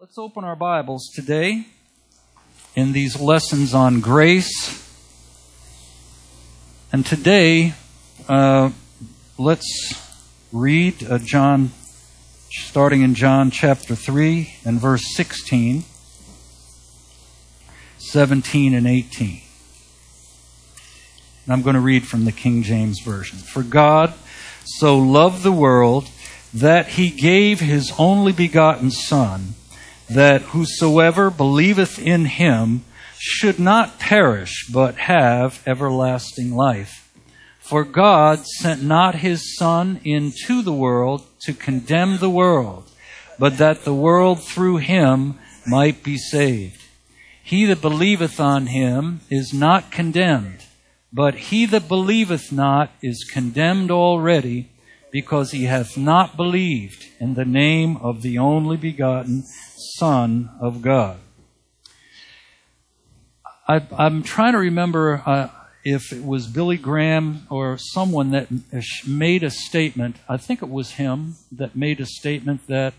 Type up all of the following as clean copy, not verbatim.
Let's open our Bibles today in these lessons on grace. And today, let's read John, starting in John chapter 3 and verse 16, 17 and 18. And I'm going to read from the King James Version. For God so loved the world that He gave His only begotten Son, that whosoever believeth in Him should not perish, but have everlasting life. For God sent not His Son into the world to condemn the world, but that the world through Him might be saved. He that believeth on Him is not condemned, but he that believeth not is condemned already, because he hath not believed in the name of the only begotten Son of God. I'm trying to remember if it was Billy Graham or someone that made a statement. I think it was him that made a statement that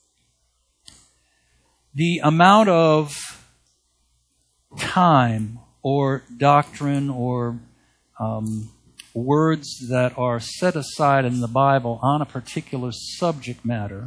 the amount of time or doctrine or words that are set aside in the Bible on a particular subject matter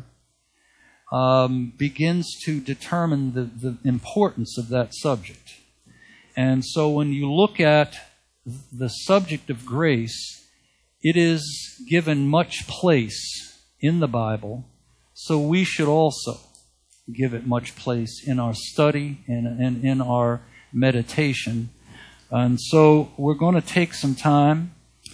begins to determine the importance of that subject. And so when you look at the subject of grace, it is given much place in the Bible, so we should also give it much place in our study and in our meditation. And so we're going to take some time.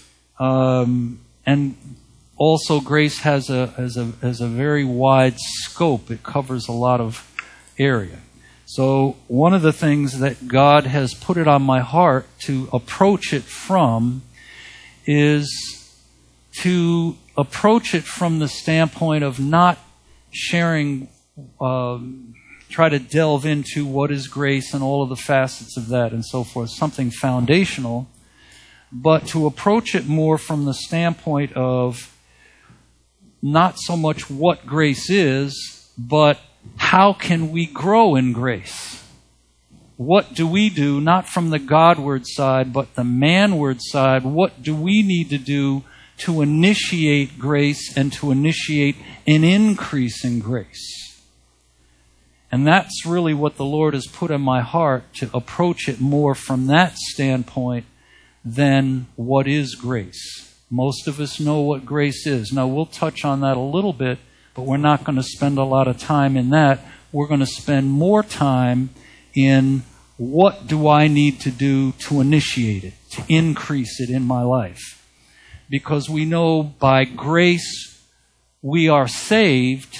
And also, grace has a very wide scope. It covers a lot of area. So one of the things that God has put it on my heart to approach it from is to approach it from the standpoint of not sharing, try to delve into what is grace and all of the facets of that and so forth, something foundational, but to approach it more from the standpoint of not so much what grace is, but how can we grow in grace? What do we do, not from the Godward side, but the manward side? What do we need to do to initiate grace and to initiate an increase in grace? And that's really what the Lord has put in my heart, to approach it more from that standpoint than what is grace. Most of us know what grace is. Now, we'll touch on that a little bit, but we're not going to spend a lot of time in that. We're going to spend more time in what do I need to do to initiate it, to increase it in my life. Because we know by grace we are saved,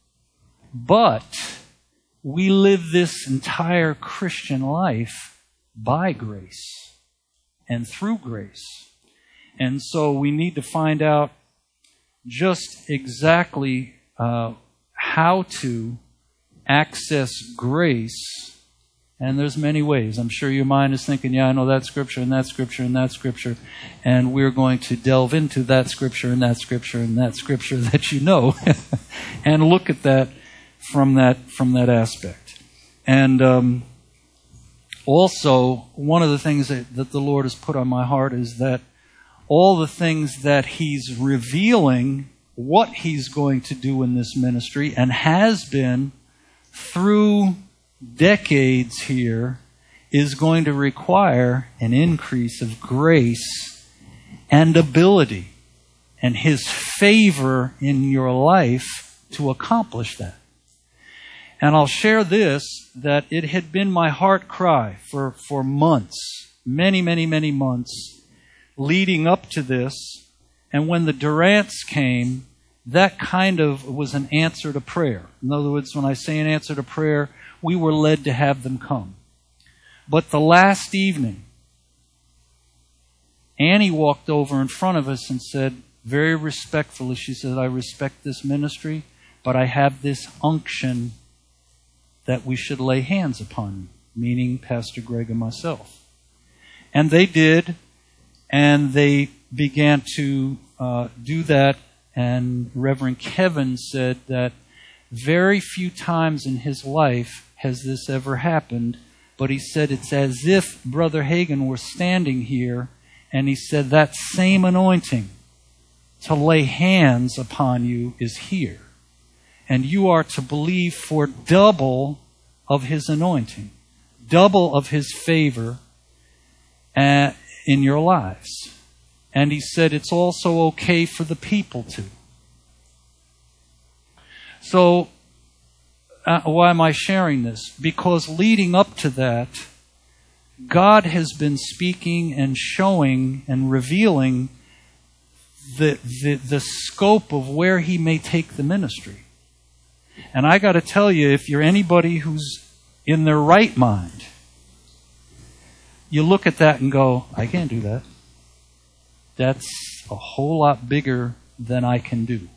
but we live this entire Christian life by grace and through grace. And so we need to find out just exactly how to access grace. And there's many ways. I'm sure your mind is thinking, yeah, I know that scripture and that scripture and that scripture. And we're going to delve into that scripture and that scripture and that scripture that you know and look at that from that aspect. And also, one of the things that the Lord has put on my heart is that all the things that He's revealing, what He's going to do in this ministry, and has been through decades here, is going to require an increase of grace and ability and His favor in your life to accomplish that. And I'll share this, that it had been my heart cry for months, many, many, many months, leading up to this. And when the Durants came, that kind of was an answer to prayer. In other words, when I say an answer to prayer, we were led to have them come. But the last evening, Annie walked over in front of us and said, very respectfully, she said, I respect this ministry, but I have this unction that we should lay hands upon you, meaning Pastor Greg and myself. And they did, and they began to do that, and Reverend Kevin said that Very few times in his life has this ever happened, but he said it's as if Brother Hagin were standing here, and he said that same anointing to lay hands upon you is here. And you are to believe for double of his anointing, double of his favor in your lives. And he said it's also okay for the people to. So, why am I sharing this? Because leading up to that, God has been speaking and showing and revealing the scope of where he may take the ministry. And I got to tell you, if you're anybody who's in their right mind, you look at that and go, I can't do that. That's a whole lot bigger than I can do.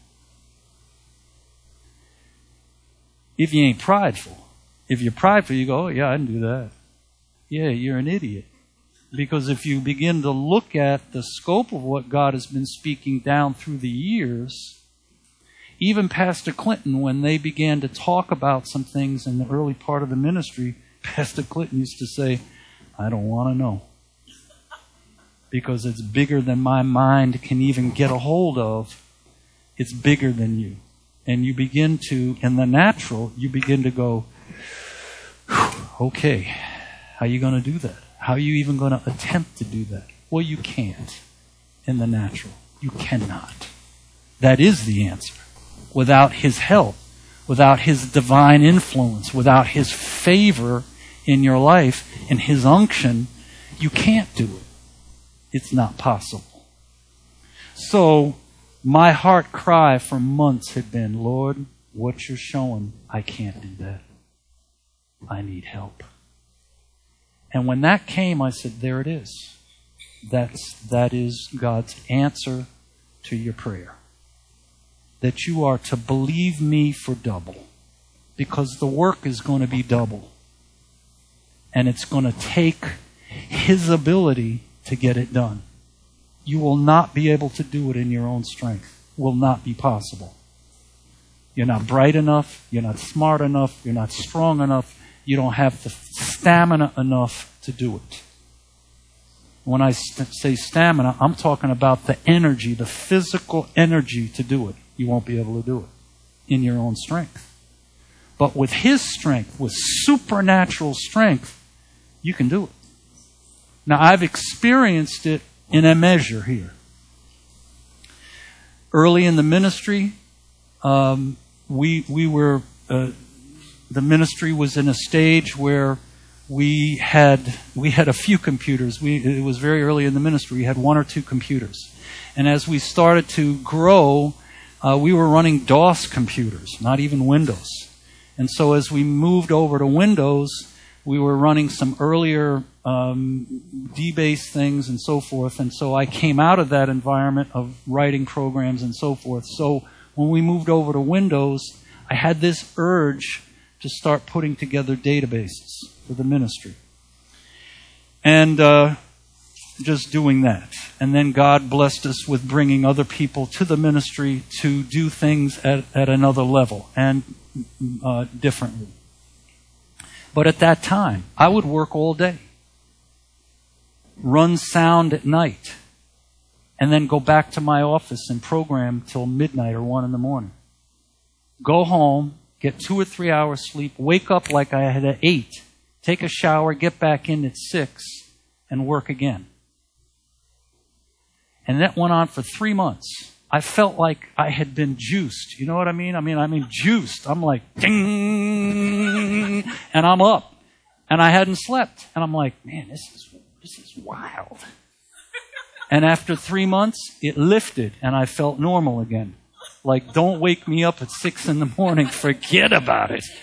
If you ain't prideful. If you're prideful, you go, oh yeah, I can do that. Yeah, you're an idiot. Because if you begin to look at the scope of what God has been speaking down through the years, even Pastor Clinton, when they began to talk about some things in the early part of the ministry, Pastor Clinton used to say, I don't want to know. Because it's bigger than my mind can even get a hold of. It's bigger than you. And you begin to, in the natural, you begin to go, okay, how are you going to do that? How are you even going to attempt to do that? Well, you can't in the natural. You cannot. That is the answer. Without his help, without his divine influence, without his favor in your life and his unction, you can't do it. It's not possible. So, my heart cry for months had been, Lord, what you're showing, I can't do that. I need help. And when that came, I said, there it is. That is God's answer to your prayer. That you are to believe me for double. Because the work is going to be double. And it's going to take his ability to get it done. You will not be able to do it in your own strength. Will not be possible. You're not bright enough. You're not smart enough. You're not strong enough. You don't have the stamina enough to do it. When I say stamina, I'm talking about the energy, the physical energy to do it. You won't be able to do it in your own strength. But with his strength, with supernatural strength, you can do it. Now, I've experienced it in a measure here. Early in the ministry, the ministry was in a stage where we had a few computers. It was very early in the ministry. We had 1 or 2 computers. And as we started to grow, we were running DOS computers, not even Windows. And so as we moved over to Windows, we were running some earlier DBase things and so forth. And so I came out of that environment of writing programs and so forth. So when we moved over to Windows, I had this urge to start putting together databases for the ministry. And just doing that. And then God blessed us with bringing other people to the ministry to do things at another level and differently. But at that time, I would work all day, run sound at night, and then go back to my office and program till midnight or 1 in the morning. Go home, get 2 or 3 hours sleep, wake up like I had at 8, take a shower, get back in at 6, and work again. And that went on for 3 months. I felt like I had been juiced. You know what I mean? I mean juiced. I'm like, ding, and I'm up. And I hadn't slept. And I'm like, man, this is wild. And after 3 months, it lifted, and I felt normal again. Like, don't wake me up at 6 in the morning. Forget about it.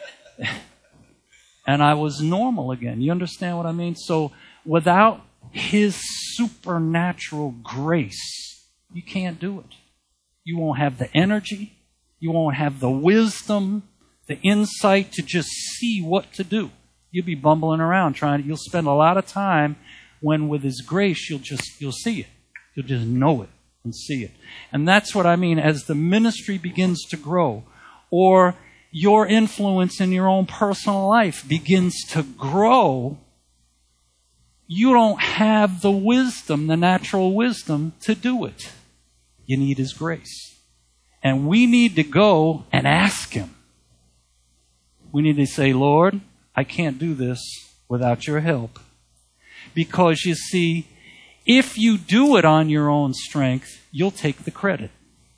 And I was normal again. You understand what I mean? So without his supernatural grace, you can't do it. You won't have the energy. You won't have the wisdom, the insight to just see what to do. You'll be bumbling around you'll spend a lot of time when with his grace you'll see it. You'll just know it and see it. And that's what I mean as the ministry begins to grow, or your influence in your own personal life begins to grow, you don't have the wisdom, the natural wisdom to do it. You need His grace. And we need to go and ask Him. We need to say, Lord, I can't do this without your help. Because you see, if you do it on your own strength, you'll take the credit.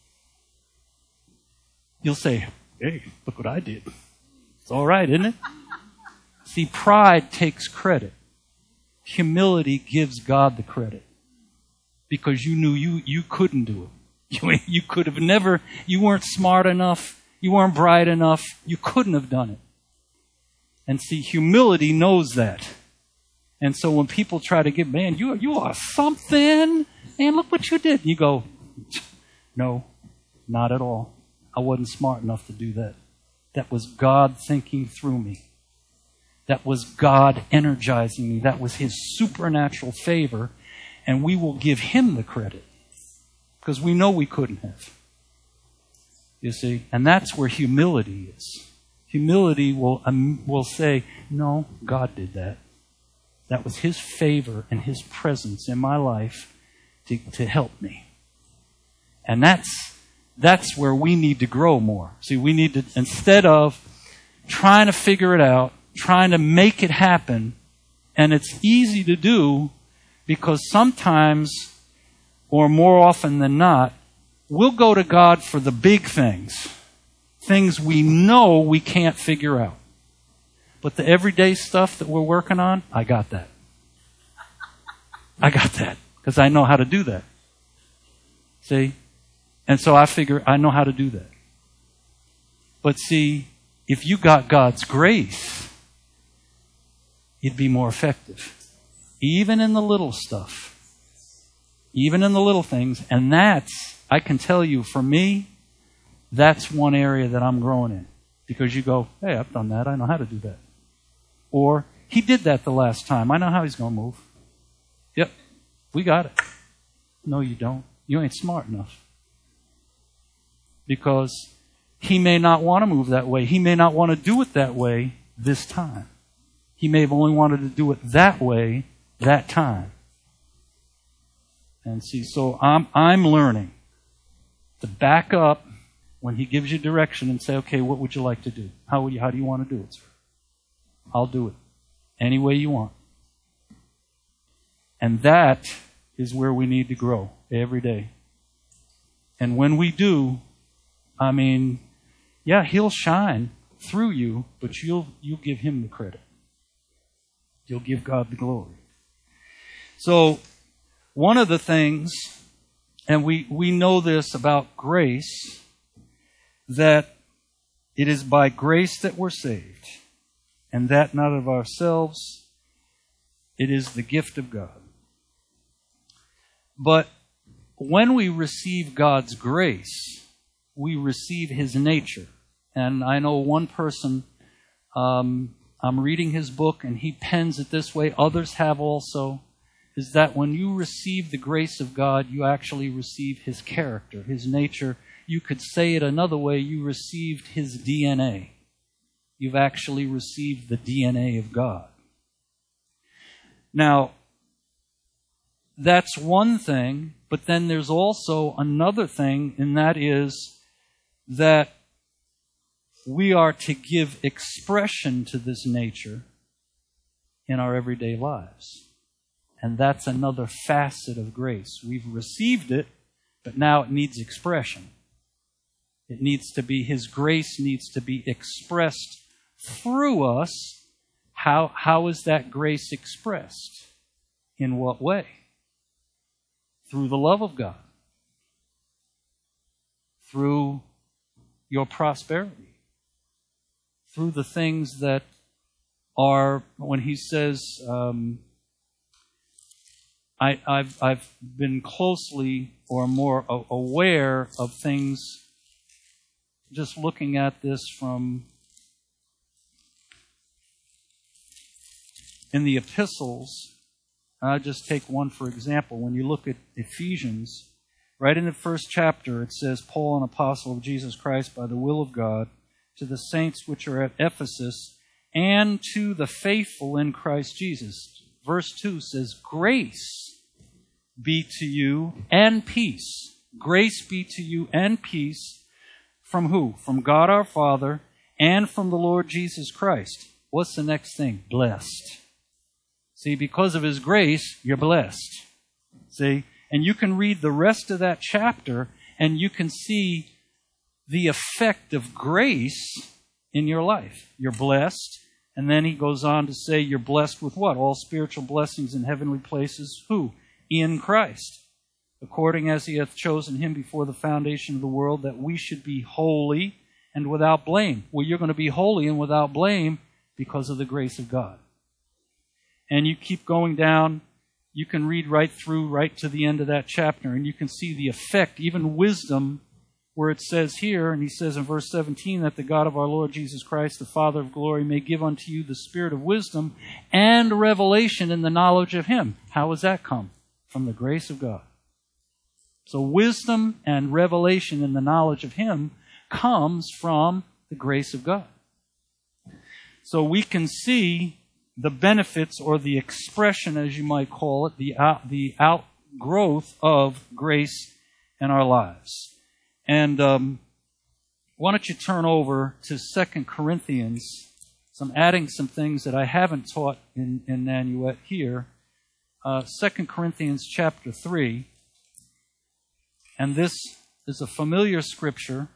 You'll say, hey, look what I did. It's all right, isn't it? See, pride takes credit. Humility gives God the credit. Because you knew you couldn't do it. You could have never, you weren't smart enough, you weren't bright enough, you couldn't have done it. And see, humility knows that. And so when people try to get, man, you are something, man, look what you did. And you go, no, not at all. I wasn't smart enough to do that. That was God thinking through me. That was God energizing me. That was His supernatural favor. And we will give Him the credit. Because we know we couldn't have. You see? And that's where humility is. Humility will say, no, God did that. That was His favor and His presence in my life to help me. And that's where we need to grow more. See, we need to, instead of trying to figure it out, trying to make it happen, and it's easy to do because sometimes, or more often than not, we'll go to God for the big things. Things we know we can't figure out. But the everyday stuff that we're working on, I got that. I got that. Because I know how to do that. See? And so I figure I know how to do that. But see, if you got God's grace, you'd be more effective. Even in the little stuff. Even in the little things. And that's, I can tell you, for me, that's one area that I'm growing in. Because you go, hey, I've done that. I know how to do that. Or, he did that the last time. I know how he's going to move. Yep, we got it. No, you don't. You ain't smart enough. Because he may not want to move that way. He may not want to do it that way this time. He may have only wanted to do it that way that time. And see, so I'm learning to back up when he gives you direction and say, okay, what would you like to do? How do you want to do it, sir? I'll do it any way you want. And that is where we need to grow every day. And when we do, I mean, yeah, he'll shine through you, but you'll give him the credit. You'll give God the glory. So, one of the things, and we know this about grace, that it is by grace that we're saved, and that not of ourselves. It is the gift of God. But when we receive God's grace, we receive His nature. And I know one person, I'm reading his book, and he pens it this way, others have also, is that when you receive the grace of God, you actually receive His character, His nature. You could say it another way, you received His DNA. You've actually received the DNA of God. Now, that's one thing, but then there's also another thing, and that is that we are to give expression to this nature in our everyday lives. And that's another facet of grace. We've received it, but now it needs expression. It needs to be, His grace needs to be expressed through us. How is that grace expressed? In what way? Through the love of God. Through your prosperity. Through the things that are, when he says, I've been closely or more aware of things, just looking at this from in the epistles. I'll just take one for example. When you look at Ephesians, right in the first chapter, it says, Paul, an apostle of Jesus Christ by the will of God, to the saints which are at Ephesus, and to the faithful in Christ Jesus. Verse 2 says, grace be to you and peace. Grace be to you and peace from who? From God our Father and from the Lord Jesus Christ. What's the next thing? Blessed. See, because of His grace, you're blessed. See? And you can read the rest of that chapter and you can see the effect of grace in your life. You're blessed. And then he goes on to say you're blessed with what? All spiritual blessings in heavenly places. Who? In Christ. According as He hath chosen Him before the foundation of the world, that we should be holy and without blame. Well, you're going to be holy and without blame because of the grace of God. And you keep going down, you can read right through, right to the end of that chapter, and you can see the effect, even wisdom, where it says here, and he says in verse 17, that the God of our Lord Jesus Christ, the Father of glory, may give unto you the spirit of wisdom and revelation in the knowledge of Him. How has that come? From the grace of God. So wisdom and revelation in the knowledge of Him comes from the grace of God. So we can see the benefits, or the expression, as you might call it, the outgrowth of grace in our lives. And why don't you turn over to 2 Corinthians. So I'm adding some things that I haven't taught in Nanuet here. 2 Corinthians chapter 3. And this is a familiar scripture.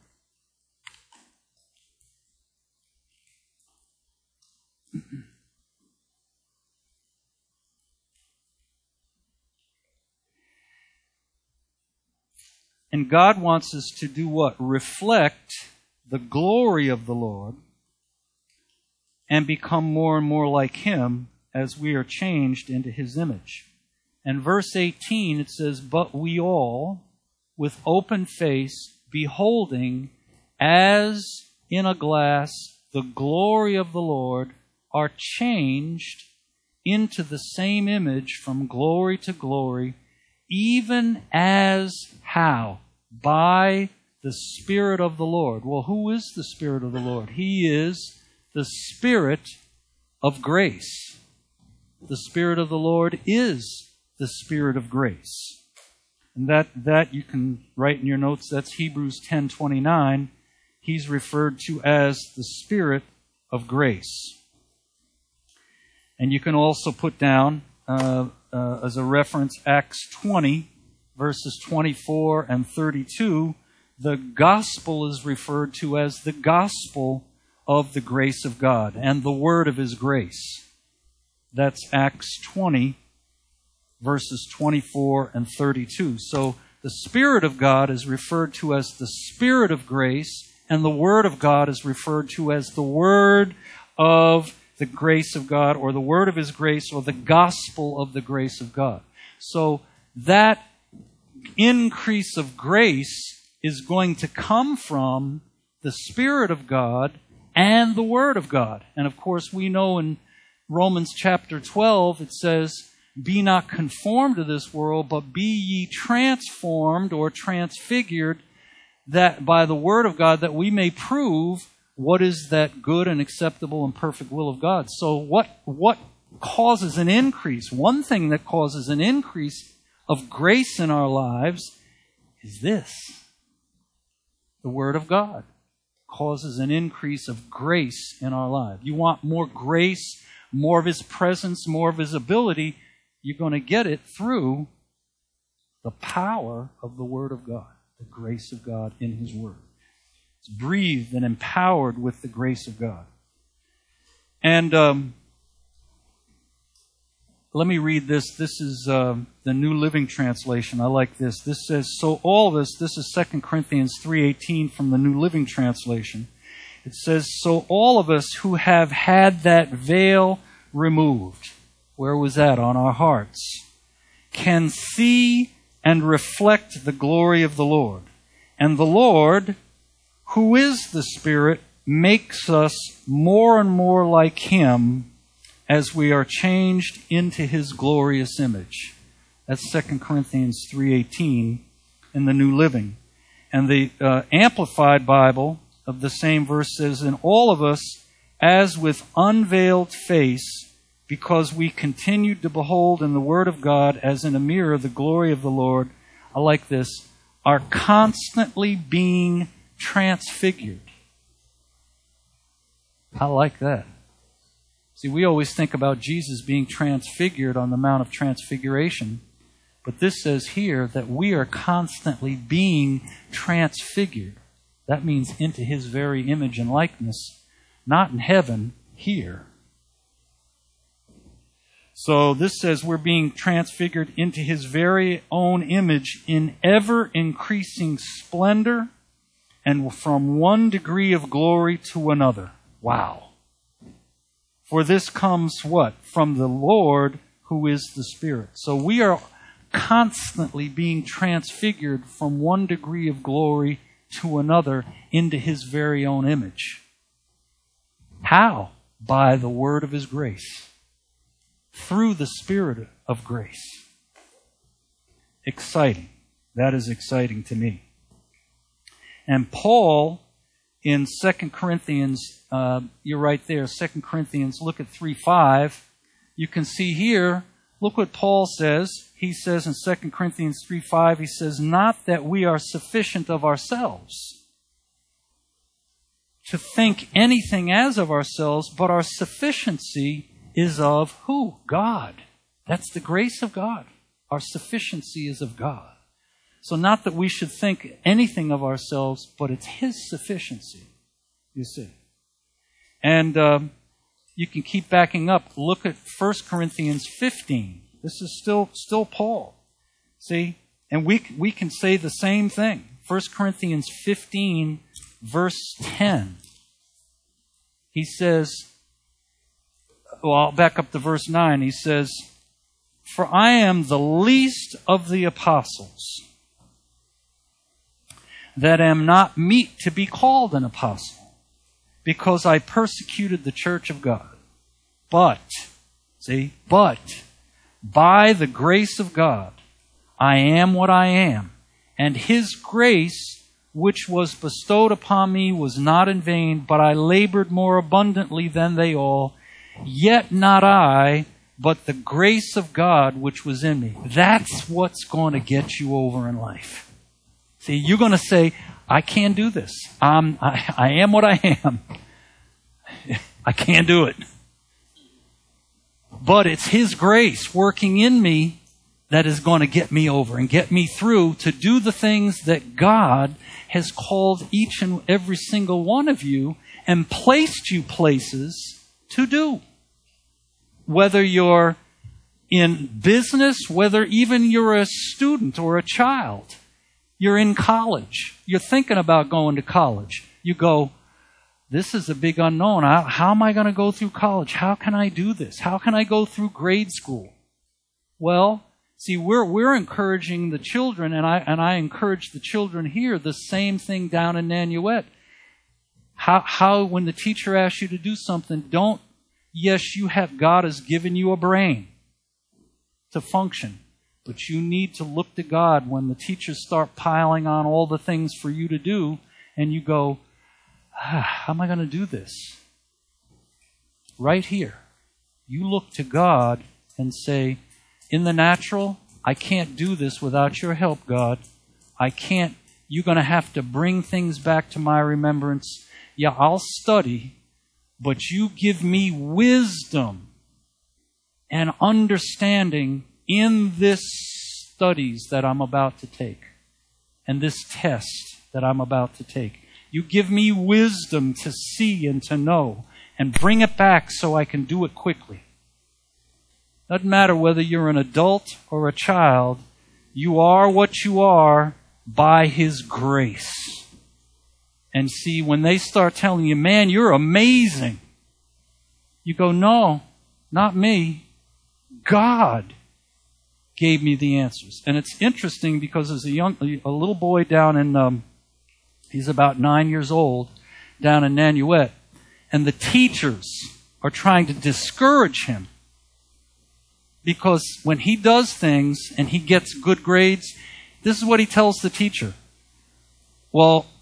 And God wants us to do what? Reflect the glory of the Lord and become more and more like Him as we are changed into His image. And verse 18, it says, but we all, with open face, beholding as in a glass the glory of the Lord, are changed into the same image from glory to glory, even as how? By the Spirit of the Lord. Well, who is the Spirit of the Lord? He is the Spirit of grace. The Spirit of the Lord is the Spirit of grace. And that you can write in your notes. That's Hebrews 10:29. He's referred to as the Spirit of grace. And you can also put down as a reference Acts 20, verses 24 and 32. The gospel is referred to as the gospel of the grace of God and the word of His grace. That's Acts 20, verses 24 and 32. So the Spirit of God is referred to as the Spirit of grace, and the Word of God is referred to as the Word of the grace of God, or the Word of His grace, or the gospel of the grace of God. So that increase of grace is going to come from the Spirit of God and the Word of God. And of course, we know in Romans chapter 12, it says, be not conformed to this world, but be ye transformed or transfigured, that by the Word of God, that we may prove what is that good and acceptable and perfect will of God. So what causes an increase? One thing that causes an increase of grace in our lives is this. The Word of God causes an increase of grace in our lives. You want more grace, more of His presence, more of His ability, you're going to get it through the power of the Word of God, the grace of God in His Word. It's breathed and empowered with the grace of God. And let me read this. This is the New Living Translation. I like this. This says, so all this is 2 Corinthians 3:18 from the New Living Translation. It says, so all of us who have had that veil removed, where was that? On our hearts, can see and reflect the glory of the Lord. And the Lord, who is the Spirit, makes us more and more like Him as we are changed into His glorious image. That's 2 Corinthians 3:18 in the New Living. And the Amplified Bible of the same verse says, "And all of us, as with unveiled face, because we continued to behold in the Word of God as in a mirror the glory of the Lord," I like this, "are constantly being transfigured." I like that. See, we always think about Jesus being transfigured on the Mount of Transfiguration, but this says here that we are constantly being transfigured. That means into His very image and likeness, not in heaven, here. So this says we're being transfigured into His very own image in ever-increasing splendor and from one degree of glory to another. Wow. For this comes what? From the Lord who is the Spirit. So we are constantly being transfigured from one degree of glory to another into His very own image. How? By the word of His grace. Through the Spirit of grace. Exciting. That is exciting to me. And Paul, in 2 Corinthians, you're right there, 2 Corinthians, look at 3:5. You can see here, look what Paul says. He says in 2 Corinthians 3:5, he says, "Not that we are sufficient of ourselves to think anything as of ourselves, but our sufficiency is of" who? God. That's the grace of God. Our sufficiency is of God. So not that we should think anything of ourselves, but it's His sufficiency, you see. And you can keep backing up. Look at 1 Corinthians 15. This is still Paul. See? And we can say the same thing. 1 Corinthians 15, verse 10. He says, well, I'll back up to verse 9. He says, "For I am the least of the apostles, that am not meet to be called an apostle, because I persecuted the church of God. But by the grace of God, I am what I am, and His grace, which was bestowed upon me, was not in vain, but I labored more abundantly than they all. Yet not I, but the grace of God which was in me." That's what's going to get you over in life. See, you're going to say, "I can't do this. I am what I am. I can't do it." But it's His grace working in me that is going to get me over and get me through to do the things that God has called each and every single one of you and placed you places to do. Whether you're in business, whether even you're a student or a child, you're in college, you're thinking about going to college. You go, "This is a big unknown. How am I going to go through college? How can I do this? How can I go through grade school?" Well, see, we're encouraging the children, and I encourage the children here, the same thing down in Nanuet. How when the teacher asks you to do something, yes, God has given you a brain to function, but you need to look to God when the teachers start piling on all the things for you to do, and you go, "How am I going to do this?" Right here, you look to God and say, "In the natural, I can't do this without your help, God. I can't. You're going to have to bring things back to my remembrance. Yeah, I'll study, but you give me wisdom and understanding in this studies that I'm about to take and this test that I'm about to take. You give me wisdom to see and to know and bring it back so I can do it quickly." Doesn't matter whether you're an adult or a child, you are what you are by His grace. And see, when they start telling you, "Man, you're amazing," you go, "No, not me. God gave me the answers." And it's interesting because there's a little boy down in, he's about 9 years old, down in Nanuet, and the teachers are trying to discourage him because when he does things and he gets good grades, this is what he tells the teacher. "Well,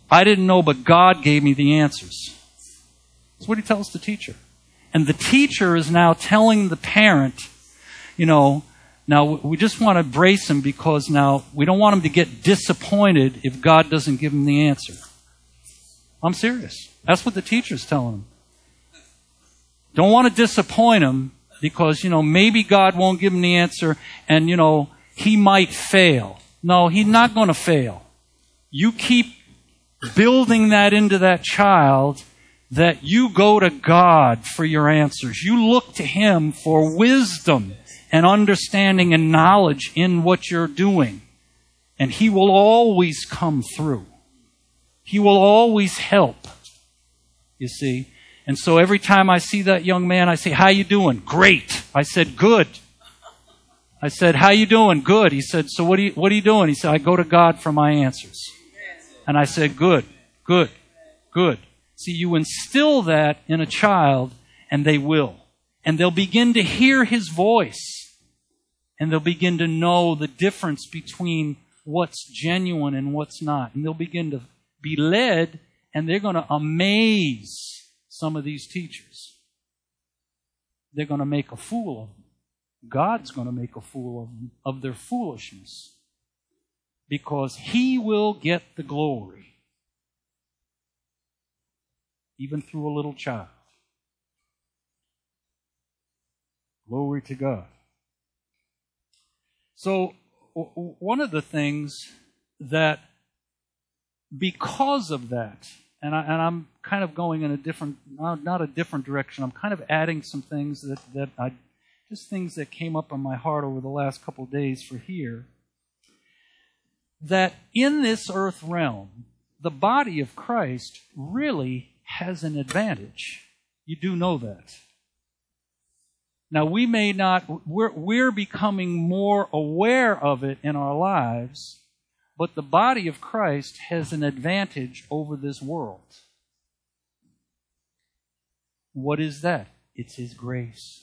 I didn't know, but God gave me the answers. That's what he tells the teacher. And the teacher is now telling the parent, now we just want to brace him because now we don't want him to get disappointed if God doesn't give him the answer. I'm serious. That's what the teacher's telling him. Don't want to disappoint him because, maybe God won't give him the answer and, he might fail. No, he's not going to fail. You keep building that into that child that you go to God for your answers. You look to him for wisdom and understanding and knowledge in what you're doing. And he will always come through. He will always help. You see? And so every time I see that young man, I say, "How you doing?" "Great." I said, "Good." I said, "How you doing?" "Good." He said, "So what are you doing?" He said, "I go to God for my answers." And I said, "Good, good, good." See, you instill that in a child, and they will. And they'll begin to hear his voice. And they'll begin to know the difference between what's genuine and what's not. And they'll begin to be led, and they're going to amaze some of these teachers. They're going to make a fool of them. God's going to make a fool of them, of their foolishness. Because he will get the glory. Even through a little child. Glory to God. So, one of the things that, because of that, and I'm kind of going in a different, not a different direction, I'm kind of adding some things just things that came up on my heart over the last couple of days for here, that in this earth realm, the body of Christ really has an advantage. You do know that. Now, we may not, we're becoming more aware of it in our lives, but the body of Christ has an advantage over this world. What is that? It's his grace.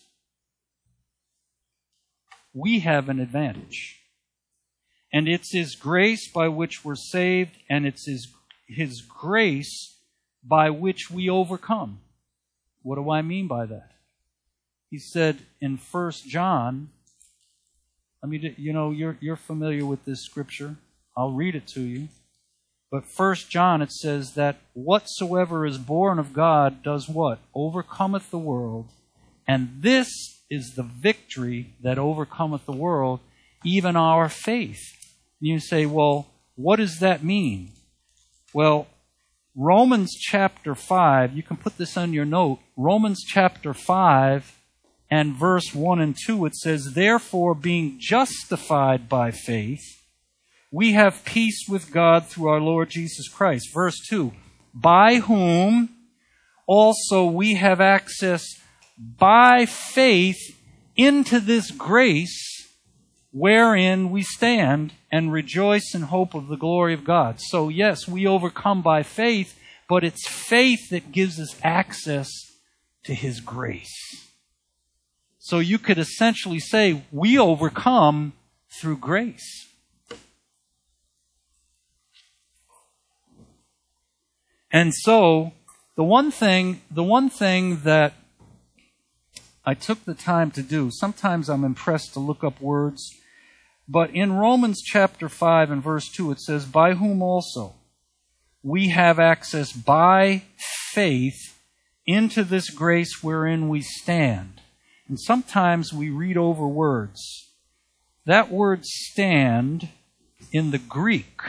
We have an advantage. And it's his grace by which we're saved, and it's his grace by which we overcome. What do I mean by that? He said in 1 John, you're familiar with this scripture. I'll read it to you. But 1 John, it says that whatsoever is born of God does what? Overcometh the world. And this is the victory that overcometh the world, even our faith. And you say, well, what does that mean? Well, Romans chapter 5, you can put this on your note. Romans chapter 5 and verse 1 and 2, it says, "Therefore, being justified by faith, we have peace with God through our Lord Jesus Christ." Verse 2, "By whom also we have access by faith into this grace wherein we stand and rejoice in hope of the glory of God." So yes, we overcome by faith, but it's faith that gives us access to his grace. So you could essentially say we overcome through grace. And so the one thing that I took the time to do, sometimes I'm impressed to look up words, but in Romans chapter 5 and verse 2 it says, "By whom also we have access by faith into this grace wherein we stand." And sometimes we read over words. That word "stand" in the Greek,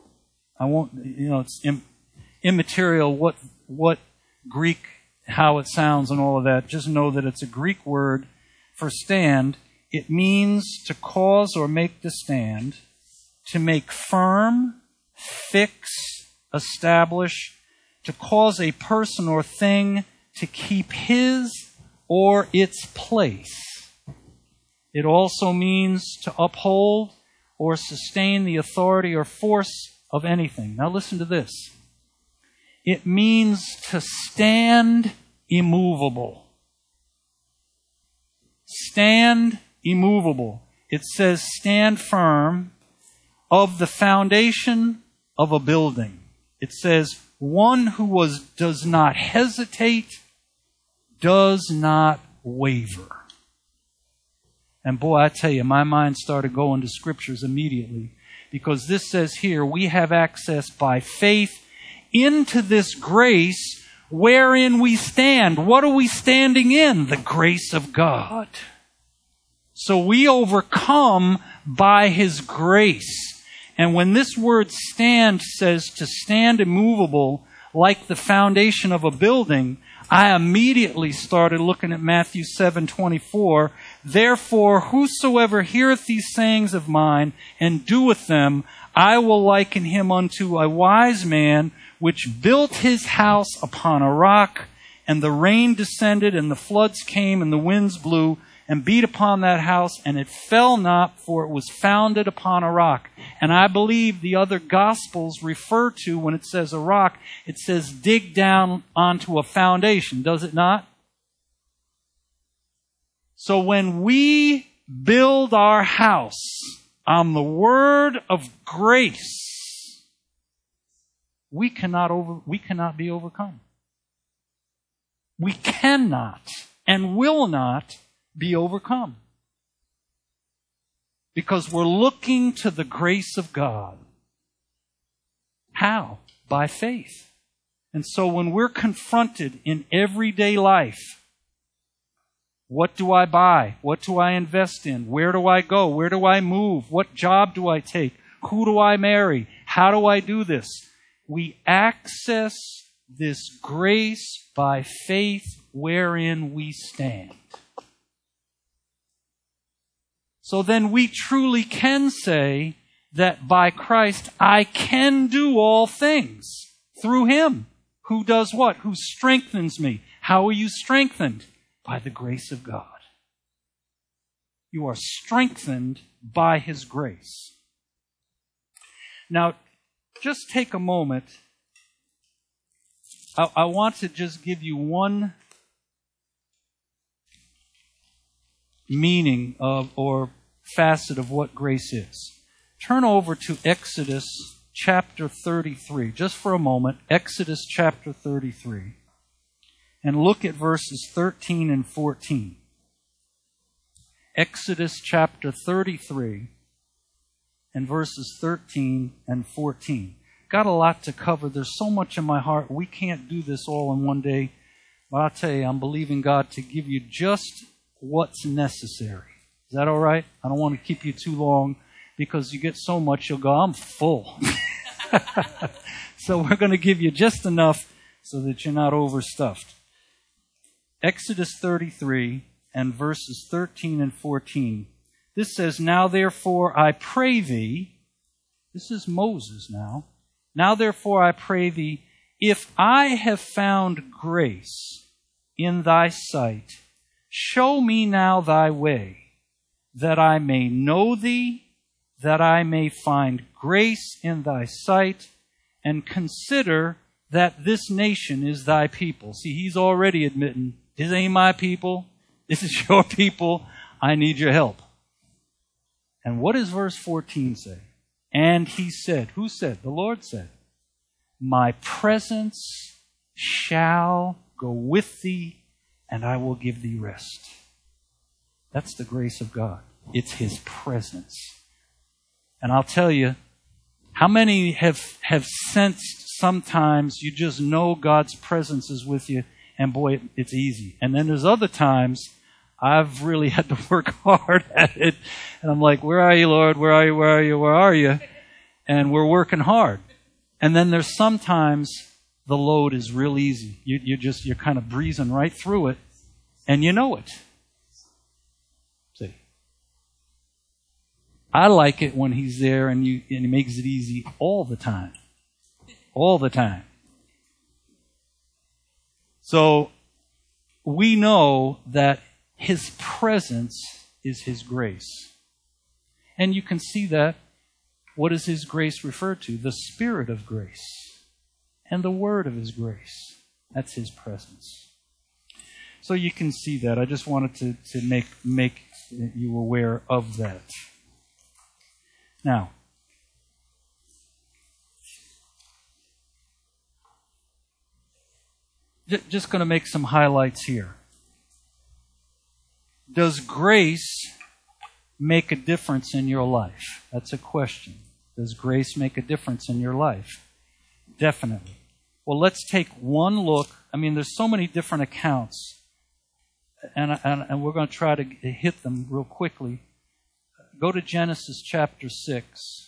it's immaterial what Greek, how it sounds and all of that. Just know that it's a Greek word for stand. It means to cause or make to stand, to make firm, fix, establish, to cause a person or thing to keep his or its place. It also means to uphold or sustain the authority or force of anything. Now listen to this. It means to stand immovable. Stand immovable. It says stand firm of the foundation of a building. It says, one who does not hesitate, does not waver. And boy, I tell you, my mind started going to scriptures immediately, because this says here, we have access by faith into this grace wherein we stand. What are we standing in? The grace of God. So we overcome by His grace. And when this word stand says to stand immovable like the foundation of a building, I immediately started looking at Matthew 7:24. Therefore, whosoever heareth these sayings of mine and doeth them, I will liken him unto a wise man which built his house upon a rock, and the rain descended, and the floods came, and the winds blew, and beat upon that house, and it fell not, for it was founded upon a rock. And I believe the other Gospels refer to, when it says a rock, it says dig down onto a foundation, does it not? So when we build our house on the word of grace, we cannot be overcome. We cannot and will not be overcome. Because we're looking to the grace of God. How? By faith. And so when we're confronted in everyday life, what do I buy? What do I invest in? Where do I go? Where do I move? What job do I take? Who do I marry? How do I do this? We access this grace by faith wherein we stand. So then we truly can say that by Christ I can do all things through Him. Who does what? Who strengthens me. How are you strengthened? By the grace of God. You are strengthened by His grace. Now, just take a moment. I want to just give you one meaning of, or facet of what grace is. Turn over to Exodus chapter 33, just for a moment. Exodus chapter 33. And look at verses 13 and 14. Exodus chapter 33 and verses 13 and 14. Got a lot to cover. There's so much in my heart. We can't do this all in one day. But I'll tell you, I'm believing God to give you just what's necessary. Is that all right? I don't want to keep you too long, because you get so much, you'll go, I'm full. So we're going to give you just enough so that you're not overstuffed. Exodus 33 and verses 13 and 14. This says, Now therefore I pray thee, this is Moses now, Now therefore I pray thee, if I have found grace in thy sight, show me now thy way, that I may know thee, that I may find grace in thy sight, and consider that this nation is thy people. See, he's already admitting, this ain't my people, this is your people, I need your help. And what does verse 14 say? And he said, who said? The Lord said, My presence shall go with thee, and I will give thee rest. That's the grace of God. It's His presence. And I'll tell you, how many have sensed sometimes you just know God's presence is with you, and boy, it's easy. And then there's other times I've really had to work hard at it. And I'm like, where are you, Lord? Where are you? Where are you? Where are you? And we're working hard. And then there's sometimes the load is real easy. You're kind of breezing right through it, and you know it. See, I like it when He's there and He makes it easy all the time. All the time. So we know that His presence is His grace. And you can see that. What does His grace refer to? The Spirit of grace and the Word of His grace. That's His presence. So you can see that. I just wanted to make you aware of that. Now, just going to make some highlights here. Does grace make a difference in your life? That's a question. Does grace make a difference in your life? Definitely. Well, let's take one look. I mean, there's so many different accounts, and we're going to try to hit them real quickly. Go to Genesis chapter 6.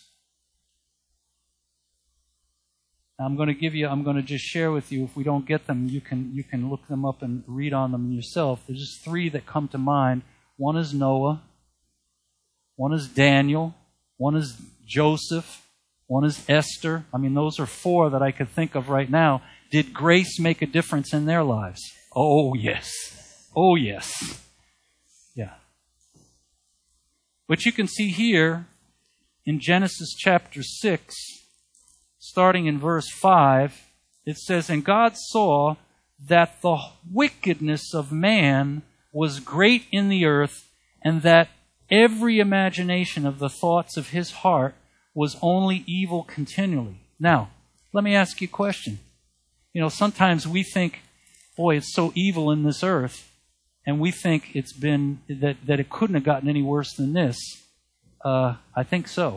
I'm going to just share with you. If we don't get them, you can look them up and read on them yourself. There's just three that come to mind. One is Noah, one is Daniel, one is Joseph, one is Esther. I mean, those are four that I could think of right now. Did grace make a difference in their lives? Oh, yes. Oh, yes. Yeah. But you can see here in Genesis chapter 6, starting in verse 5, it says, "And God saw that the wickedness of man was great in the earth, and that every imagination of the thoughts of his heart was only evil continually." Now, let me ask you a question. You know, sometimes we think, boy, it's so evil in this earth, and we think it's been, that it couldn't have gotten any worse than this. I think so.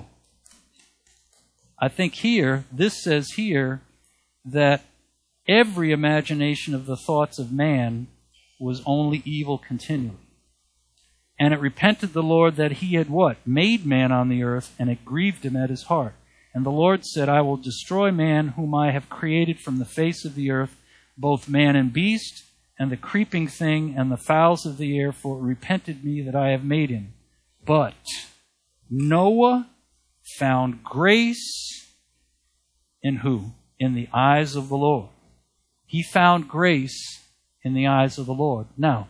I think this says here that every imagination of the thoughts of man was only evil continually. And it repented the Lord that he had what? Made man on the earth, and it grieved him at his heart. And the Lord said, "I will destroy man whom I have created from the face of the earth, both man and beast, and the creeping thing, and the fowls of the air, for it repented me that I have made him." But Noah found grace in who? In the eyes of the Lord. He found grace in the eyes of the Lord. Now,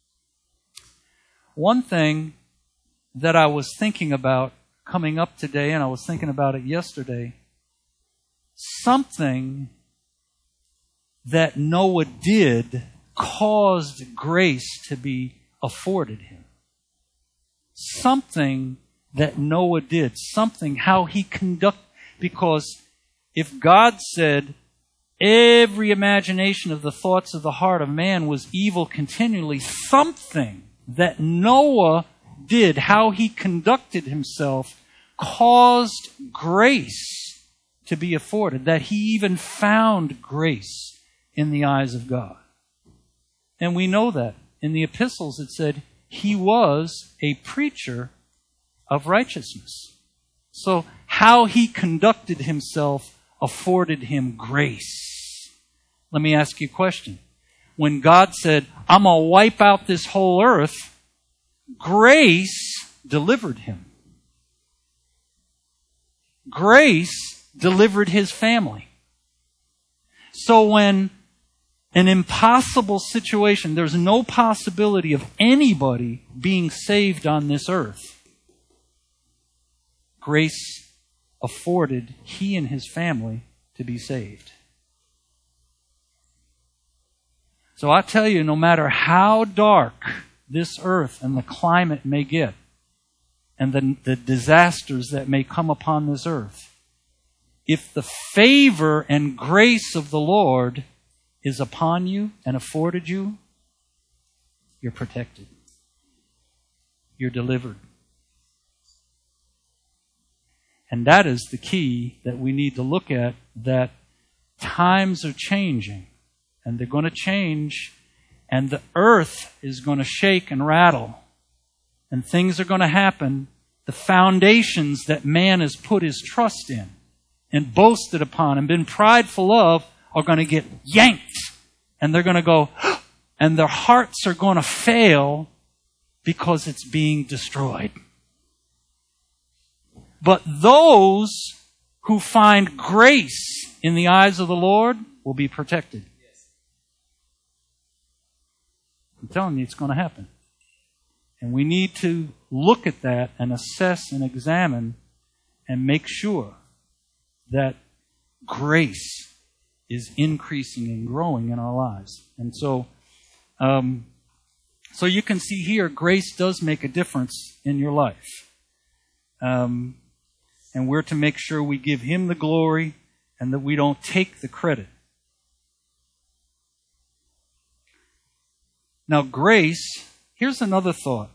one thing that I was thinking about coming up today, and I was thinking about it yesterday, something that Noah did caused grace to be afforded him. Something that Noah did, how he conducted, because if God said every imagination of the thoughts of the heart of man was evil continually, something that Noah did, how he conducted himself, caused grace to be afforded, that he even found grace in the eyes of God. And we know that. In the epistles it said he was a preacher of righteousness. So how he conducted himself afforded him grace. Let me ask you a question. When God said, "I'm going to wipe out this whole earth," grace delivered him. Grace delivered his family. So when an impossible situation, there's no possibility of anybody being saved on this earth, grace afforded he and his family to be saved. So I tell you, no matter how dark this earth and the climate may get, and the disasters that may come upon this earth, if the favor and grace of the Lord is upon you and afforded you, you're protected. You're delivered. And that is the key that we need to look at, that times are changing, and they're going to change, and the earth is going to shake and rattle, and things are going to happen. The foundations that man has put his trust in and boasted upon and been prideful of are going to get yanked, and they're going to go, and their hearts are going to fail because it's being destroyed. But those who find grace in the eyes of the Lord will be protected. I'm telling you, it's going to happen. And we need to look at that and assess and examine and make sure that grace is increasing and growing in our lives. And so you can see here, grace does make a difference in your life. And we're to make sure we give Him the glory and that we don't take the credit. Now, grace, here's another thought.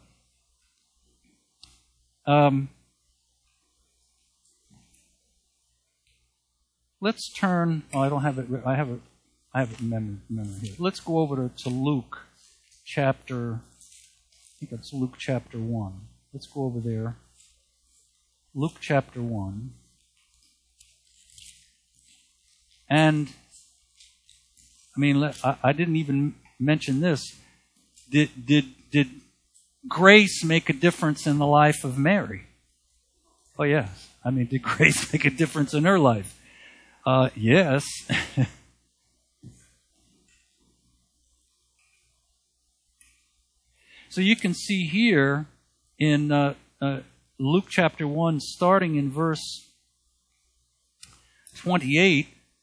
Let's turn, I don't have it, I have it in memory here. Let's go over to Luke chapter, I think it's Luke chapter 1. Let's go over there. Luke chapter 1. And, I didn't even mention this. Did grace make a difference in the life of Mary? Oh, yes. Did grace make a difference in her life? Yes. So you can see here in Luke chapter 1, starting in verse 28,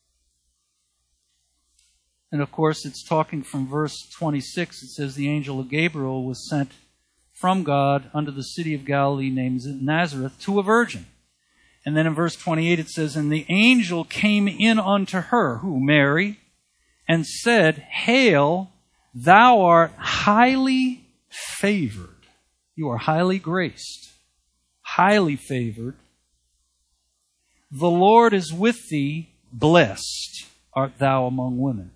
and of course it's talking from verse 26. It says, the angel of Gabriel was sent from God unto the city of Galilee named Nazareth to a virgin. And then in verse 28 it says, and the angel came in unto her, who, Mary, and said, Hail, thou art highly favored. You are highly graced, highly favored. The Lord is with thee, blessed art thou among women.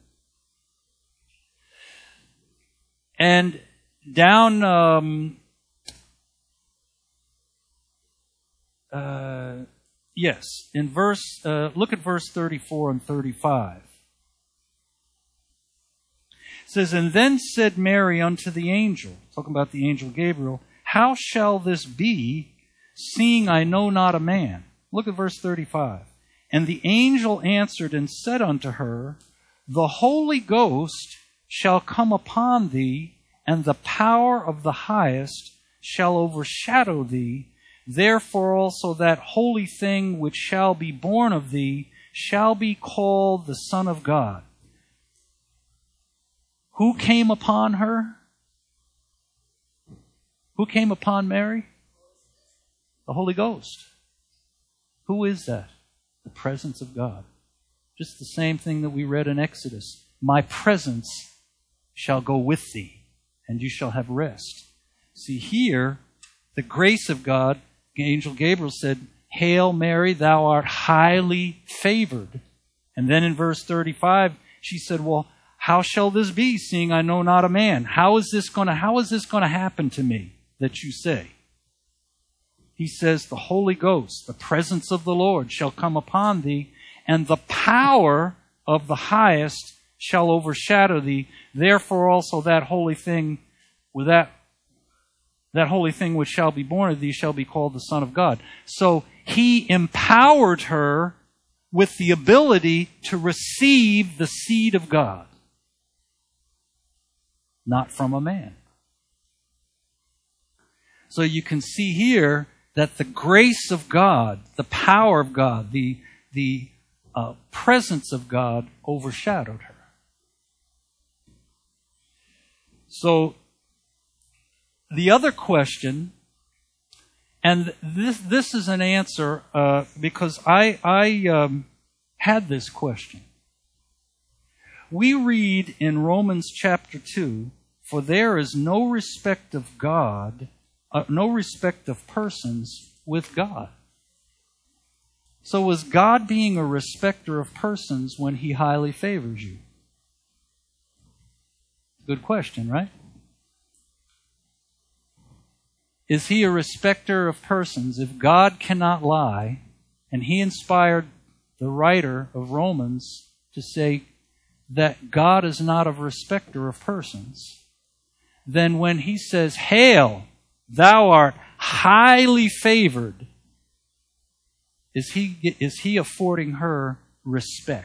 And down, yes, in verse, look at verse 34 and 35. It says, and then said Mary unto the angel, talking about the angel Gabriel, how shall this be, seeing I know not a man? Look at verse 35. And the angel answered and said unto her, the Holy Ghost shall come upon thee, and the power of the highest shall overshadow thee. Therefore also that holy thing which shall be born of thee shall be called the Son of God. Who came upon her? Who came upon Mary? The Holy Ghost. Who is that? The presence of God. Just the same thing that we read in Exodus. My presence shall go with thee, and you shall have rest. See here, the grace of God, Angel Gabriel said, Hail Mary, thou art highly favored. And then in verse 35, she said, well, how shall this be, seeing I know not a man? How is this going to happen to me that you say? He says, the Holy Ghost, the presence of the Lord, shall come upon thee, and the power of the highest shall overshadow thee. Therefore also that holy thing, with that holy thing which shall be born of thee shall be called the Son of God. So he empowered her with the ability to receive the seed of God, not from a man. So you can see here that the grace of God, the power of God, the presence of God overshadowed her. So the other question, and this is an answer because I had this question. We read in Romans chapter 2, for there is no respect of God, no respect of persons with God. So was God being a respecter of persons when he highly favors you? Good question, right? Is he a respecter of persons? If God cannot lie, and he inspired the writer of Romans to say that God is not a respecter of persons, then when he says, Hail, thou art highly favored, is he affording her respect?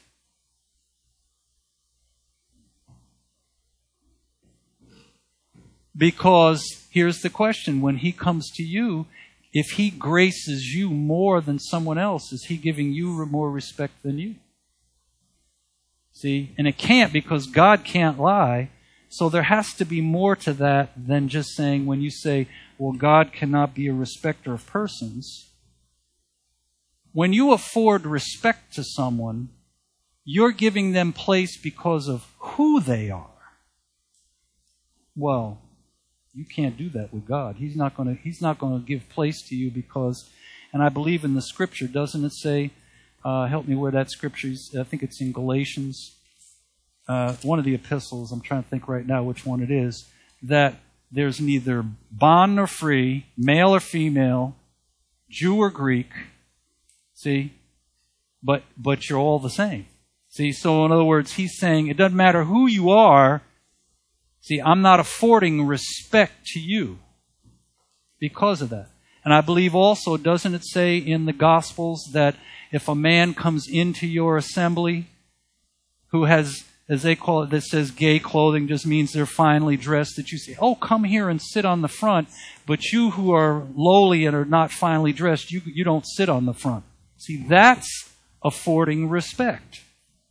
Because here's the question, when he comes to you, if he graces you more than someone else, is he giving you more respect than you? See, and it can't, because God can't lie. So there has to be more to that than just saying, when you say, well, God cannot be a respecter of persons. When you afford respect to someone, you're giving them place because of who they are. Well, you can't do that with God. He's not going to give place to you because, and I believe in the Scripture, doesn't it say, help me where that Scripture is, I think it's in Galatians, one of the epistles, I'm trying to think right now which one it is, that there's neither bond nor free, male or female, Jew or Greek, see, but you're all the same. See, so in other words, he's saying it doesn't matter who you are. See, I'm not affording respect to you because of that. And I believe also, doesn't it say in the Gospels that if a man comes into your assembly who has, as they call it, that says gay clothing, just means they're finely dressed, that you say, oh, come here and sit on the front, but you who are lowly and are not finely dressed, you don't sit on the front. See, that's affording respect.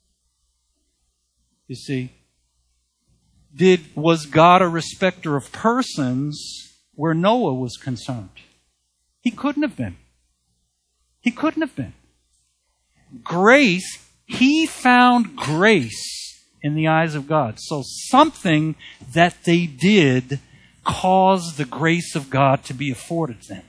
You see, was God a respecter of persons where Noah was concerned? He couldn't have been. He couldn't have been. Grace, he found grace in the eyes of God. So something that they did caused the grace of God to be afforded them.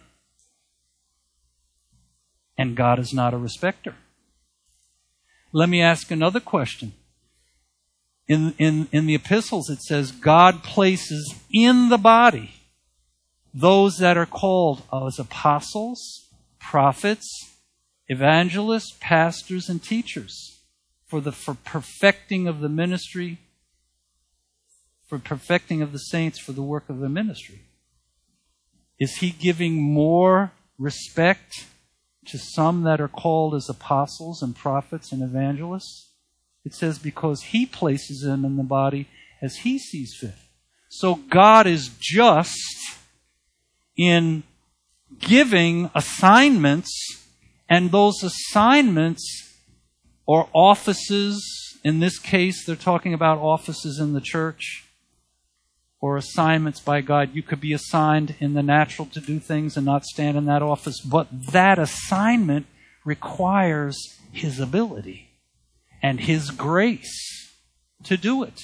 And God is not a respecter. Let me ask another question. In the epistles it says God places in the body those that are called as apostles, prophets, evangelists, pastors, and teachers for perfecting of the ministry, for perfecting of the saints for the work of the ministry. Is he giving more respect to some that are called as apostles and prophets and evangelists? It says because he places them in the body as he sees fit. So God is just in giving assignments, and those assignments or offices, in this case they're talking about offices in the church, or assignments by God. You could be assigned in the natural to do things and not stand in that office, but that assignment requires his ability and his grace to do it.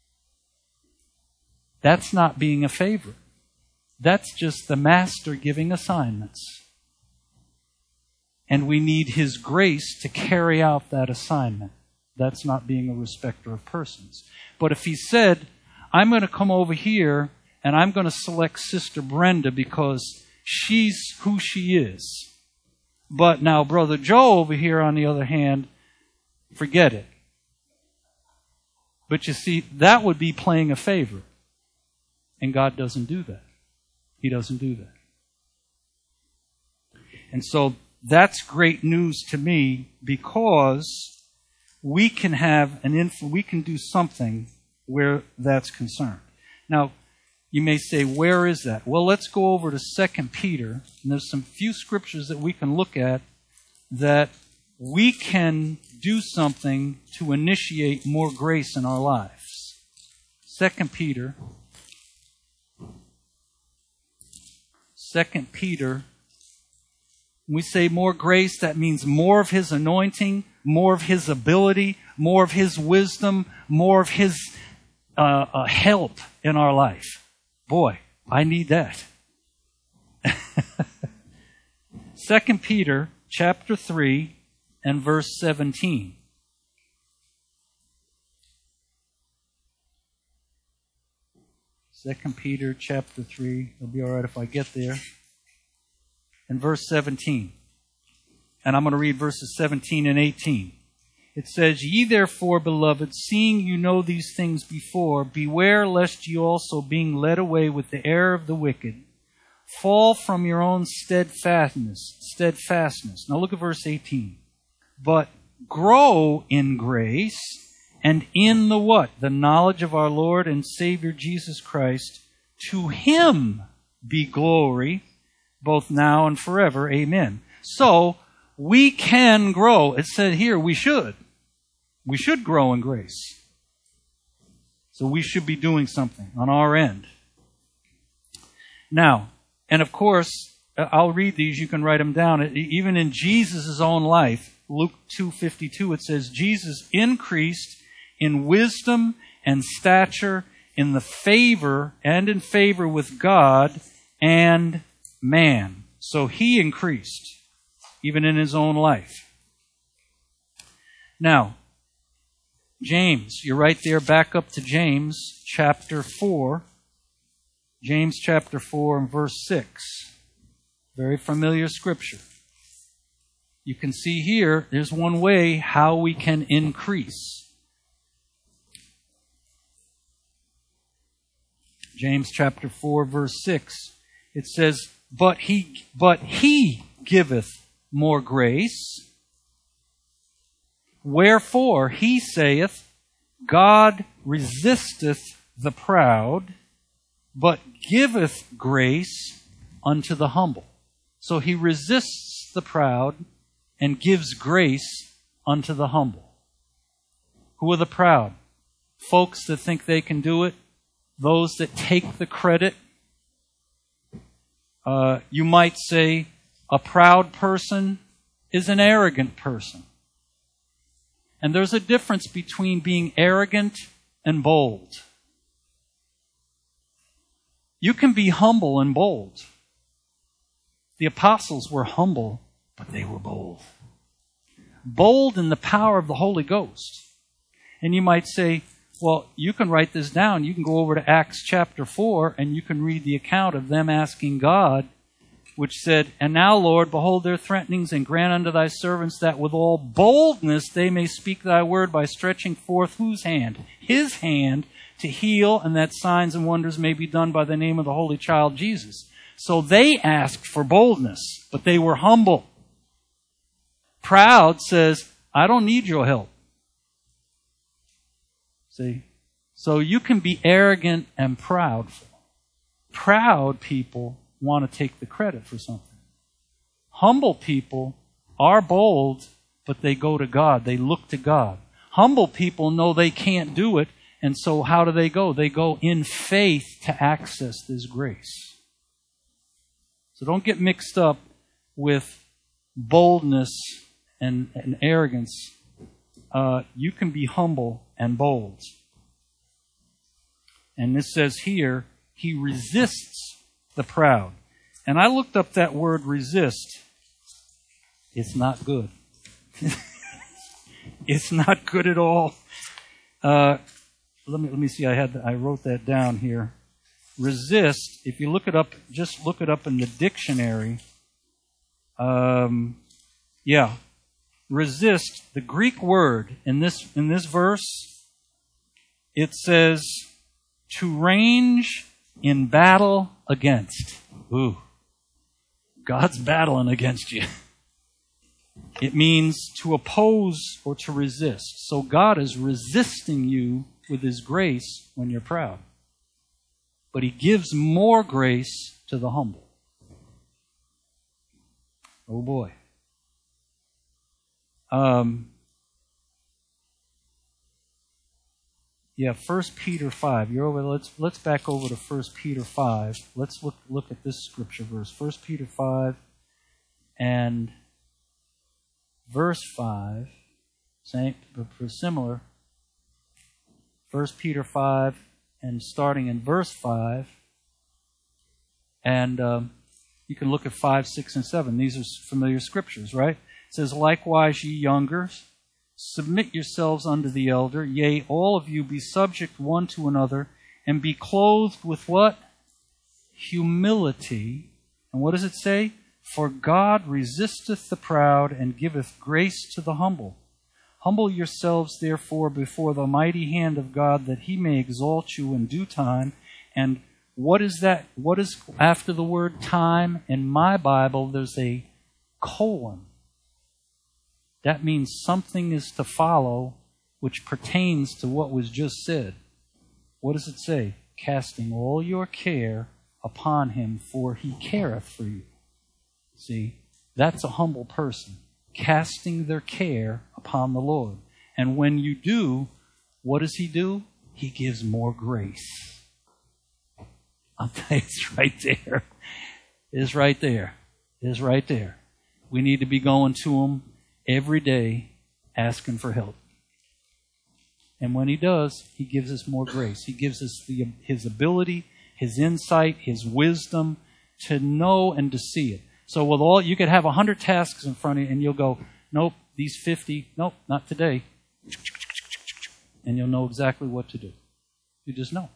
That's not being a favorite. That's just the master giving assignments. And we need his grace to carry out that assignment. That's not being a respecter of persons. But if he said, I'm going to come over here and I'm going to select Sister Brenda because she's who she is. But now Brother Joe over here, on the other hand, forget it. But you see, that would be playing a favor. And God doesn't do that. He doesn't do that. And so that's great news to me, because we can have we can do something where that's concerned. Now, you may say, where is that? Well, let's go over to 2 Peter. And there's some few scriptures that we can look at that we can do something to initiate more grace in our lives. 2 Peter. 2 Peter. When we say more grace, that means more of his anointing, more of his ability, more of his wisdom, more of his help in our life. Boy, I need that. 2 Peter chapter 3 and verse 17. Second Peter chapter 3. It'll be all right if I get there. And verse 17. And I'm going to read verses 17 and 18. It says, Ye therefore, beloved, seeing you know these things before, beware lest you also, being led away with the error of the wicked, fall from your own steadfastness. Now look at verse 18. But grow in grace and in the what? The knowledge of our Lord and Savior Jesus Christ. To him be glory, both now and forever. Amen. So, we can grow. It said here we should. We should grow in grace. So we should be doing something on our end. Now, and of course, I'll read these. You can write them down. Even in Jesus' own life, Luke 2:52, it says, Jesus increased in wisdom and stature in the favor and in favor with God and man. So he increased, even in his own life. Now, James, you're right there, back up to James chapter 4. James chapter 4 and verse 6. Very familiar scripture. You can see here, there's one way how we can increase. James chapter 4 verse 6. It says, But he giveth more grace. Wherefore he saith, God resisteth the proud, but giveth grace unto the humble. So he resists the proud and gives grace unto the humble. Who are the proud? Folks that think they can do it. Those that take the credit. You might say a proud person is an arrogant person. And there's a difference between being arrogant and bold. You can be humble and bold. The apostles were humble, but they were bold. Bold in the power of the Holy Ghost. And you might say, well, you can write this down. You can go over to Acts chapter 4 and you can read the account of them asking God, which said, And now, Lord, behold their threatenings, and grant unto thy servants that with all boldness they may speak thy word by stretching forth whose hand? His hand to heal, and that signs and wonders may be done by the name of the Holy Child Jesus. So they asked for boldness, but they were humble. Proud says, I don't need your help. See? So you can be arrogant and proudful. Proud people want to take the credit for something. Humble people are bold, but they go to God. They look to God. Humble people know they can't do it, and so how do they go? They go in faith to access this grace. So don't get mixed up with boldness and arrogance. You can be humble and bold. And this says here, he resists the proud. And I looked up that word resist. It's not good. It's not good at all. Let me see. I wrote that down here. Resist. If you look it up, just look it up in the dictionary. Resist. The Greek word in this verse, it says to range in battle against. Ooh. God's battling against you. It means to oppose or to resist. So God is resisting you with His grace when you're proud. But He gives more grace to the humble. Oh boy. 1 Peter 5. You're over. Let's back over to 1 Peter 5. Let's look at this scripture verse. 1 Peter 5 and verse 5. Same, but similar. 1 Peter 5 and starting in verse 5. And you can look at 5, 6, and 7. These are familiar scriptures, right? It says, Likewise, ye youngers, submit yourselves unto the elder. Yea, all of you be subject one to another, and be clothed with what? Humility. And what does it say? For God resisteth the proud, and giveth grace to the humble. Humble yourselves, therefore, before the mighty hand of God, that He may exalt you in due time. And what is that? What is after the word time? In my Bible, there's a colon. That means something is to follow which pertains to what was just said. What does it say? Casting all your care upon Him, for He careth for you. See, that's a humble person. Casting their care upon the Lord. And when you do, what does He do? He gives more grace. I'll tell you, it's right there. It's right there. It's right there. We need to be going to Him every day asking for help. And when He does, He gives us more grace. He gives us His ability, His insight, His wisdom to know and to see it. So with you could have 100 tasks in front of you and you'll go, nope, these 50, nope, not today. And you'll know exactly what to do. You just know.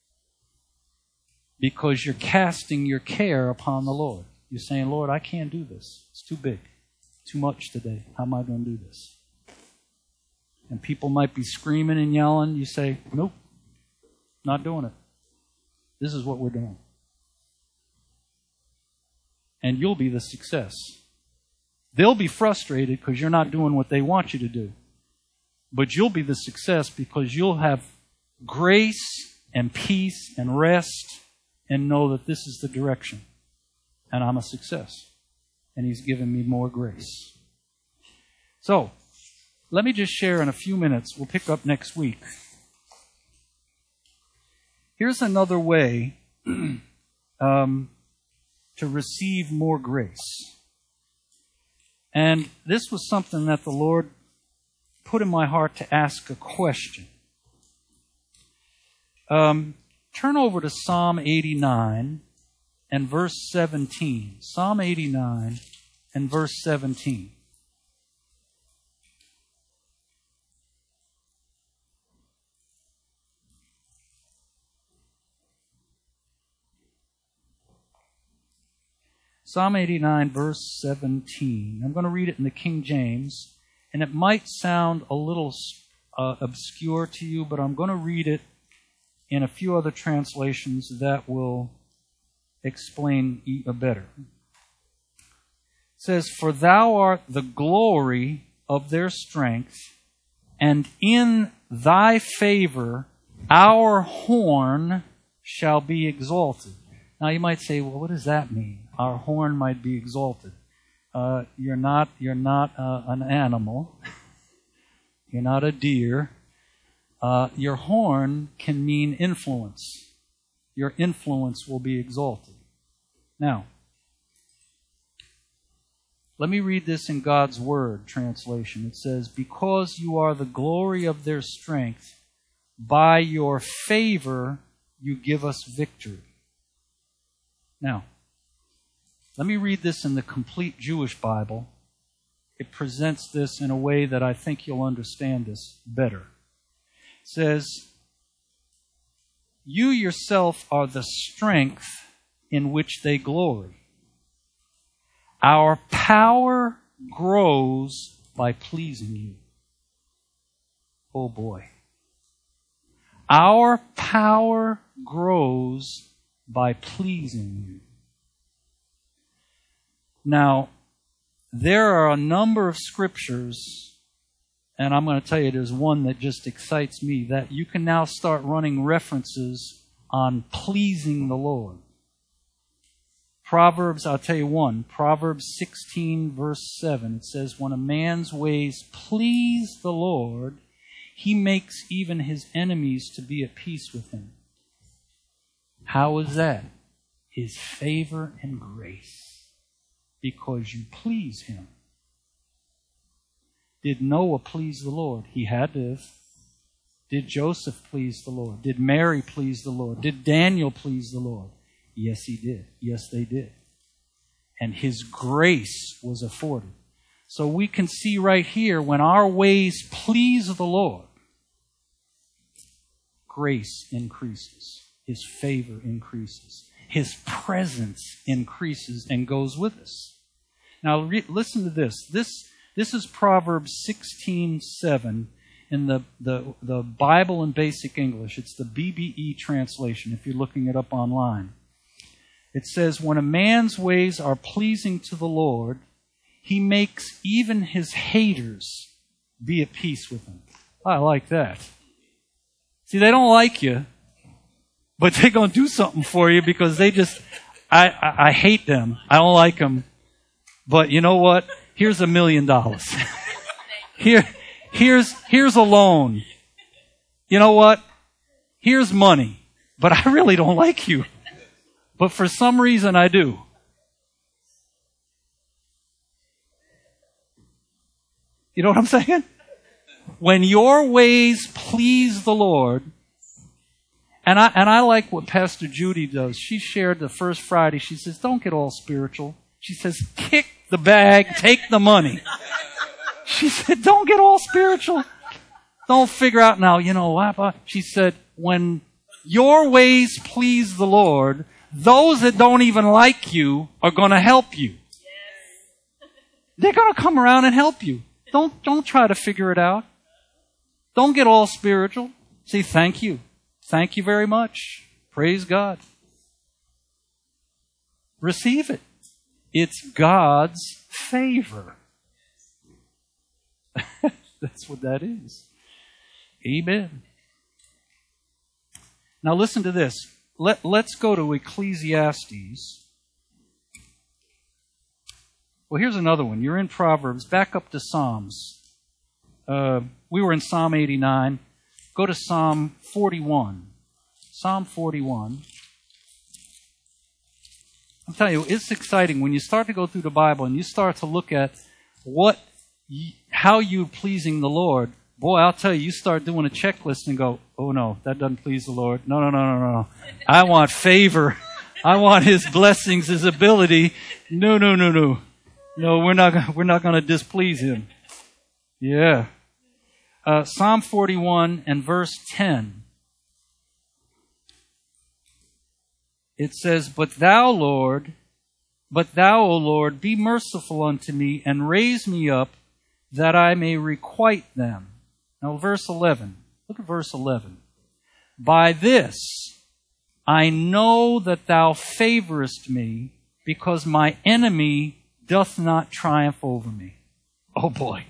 Because you're casting your care upon the Lord. You're saying, Lord, I can't do this. It's too big. Too much today. How am I going to do this? And people might be screaming and yelling. You say, nope, not doing it. This is what we're doing. And you'll be the success. They'll be frustrated because you're not doing what they want you to do. But you'll be the success because you'll have grace and peace and rest and know that this is the direction. And I'm a success. And He's given me more grace. So, let me just share in a few minutes. We'll pick up next week. Here's another way to receive more grace. And this was something that the Lord put in my heart to ask a question. Turn over to Psalm 89 and verse 17. Psalm 89 and verse 17. Psalm 89, verse 17. I'm going to read it in the King James, and it might sound a little obscure to you, but I'm going to read it in a few other translations that will explain better. It says, "For thou art the glory of their strength, and in thy favor our horn shall be exalted." Now you might say, well, what does that mean? Our horn might be exalted. You're not an animal. You're not a deer. Your horn can mean influence. Your influence will be exalted. Now, let me read this in God's Word translation. It says, "Because you are the glory of their strength, by your favor you give us victory." Now, let me read this in the Complete Jewish Bible. It presents this in a way that I think you'll understand this better. It says, "You yourself are the strength in which they glory. Our power grows by pleasing you." Oh boy. Our power grows by pleasing you. Now, there are a number of scriptures, and I'm going to tell you there's one that just excites me, that you can now start running references on pleasing the Lord. Proverbs, I'll tell you one, Proverbs 16 verse 7, it says, "When a man's ways please the Lord, He makes even his enemies to be at peace with him." How is that? His favor and grace. Because you please Him. Did Noah please the Lord? He had to have. Did Joseph please the Lord? Did Mary please the Lord? Did Daniel please the Lord? Yes, he did. Yes, they did. And His grace was afforded. So we can see right here, when our ways please the Lord, grace increases. His favor increases. His presence increases and goes with us. Now, listen to this. This is Proverbs 16:7 in the Bible in Basic English. It's the BBE translation, if you're looking it up online. It says, "When a man's ways are pleasing to the Lord, He makes even his haters be at peace with him." I like that. See, they don't like you, but they're going to do something for you because they just, I hate them. I don't like them. But you know what? Here's $1 million. Here's a loan. You know what? Here's money. But I really don't like you. But for some reason I do. You know what I'm saying? when your ways please the Lord, and I like what Pastor Judy does. She shared the first Friday. She says, don't get all spiritual. She says, kick the bag, take the money. She said, don't get all spiritual. Don't figure out now, what? She said, when your ways please the Lord, those that don't even like you are going to help you. They're going to come around and help you. Don't try to figure it out. Don't get all spiritual. See, thank you. Thank you very much. Praise God. Receive it. It's God's favor. That's what that is. Amen. Now listen to this. Let's go to Ecclesiastes. Well, here's another one. You're in Proverbs. Back up to Psalms. We were in Psalm 89. Go to Psalm 41. Psalm 41. I'm telling you, it's exciting when you start to go through the Bible and you start to look at how you're pleasing the Lord. Boy, I'll tell you start doing a checklist and go, oh no, that doesn't please the Lord. No. I want favor. I want His blessings, His ability. No. No, we're not going to displease Him. Yeah. Psalm 41 and verse 10. It says, But thou, O Lord, be merciful unto me, and raise me up, that I may requite them. Now, verse 11. Look at verse 11. By this I know that thou favorest me, because my enemy doth not triumph over me. Oh boy.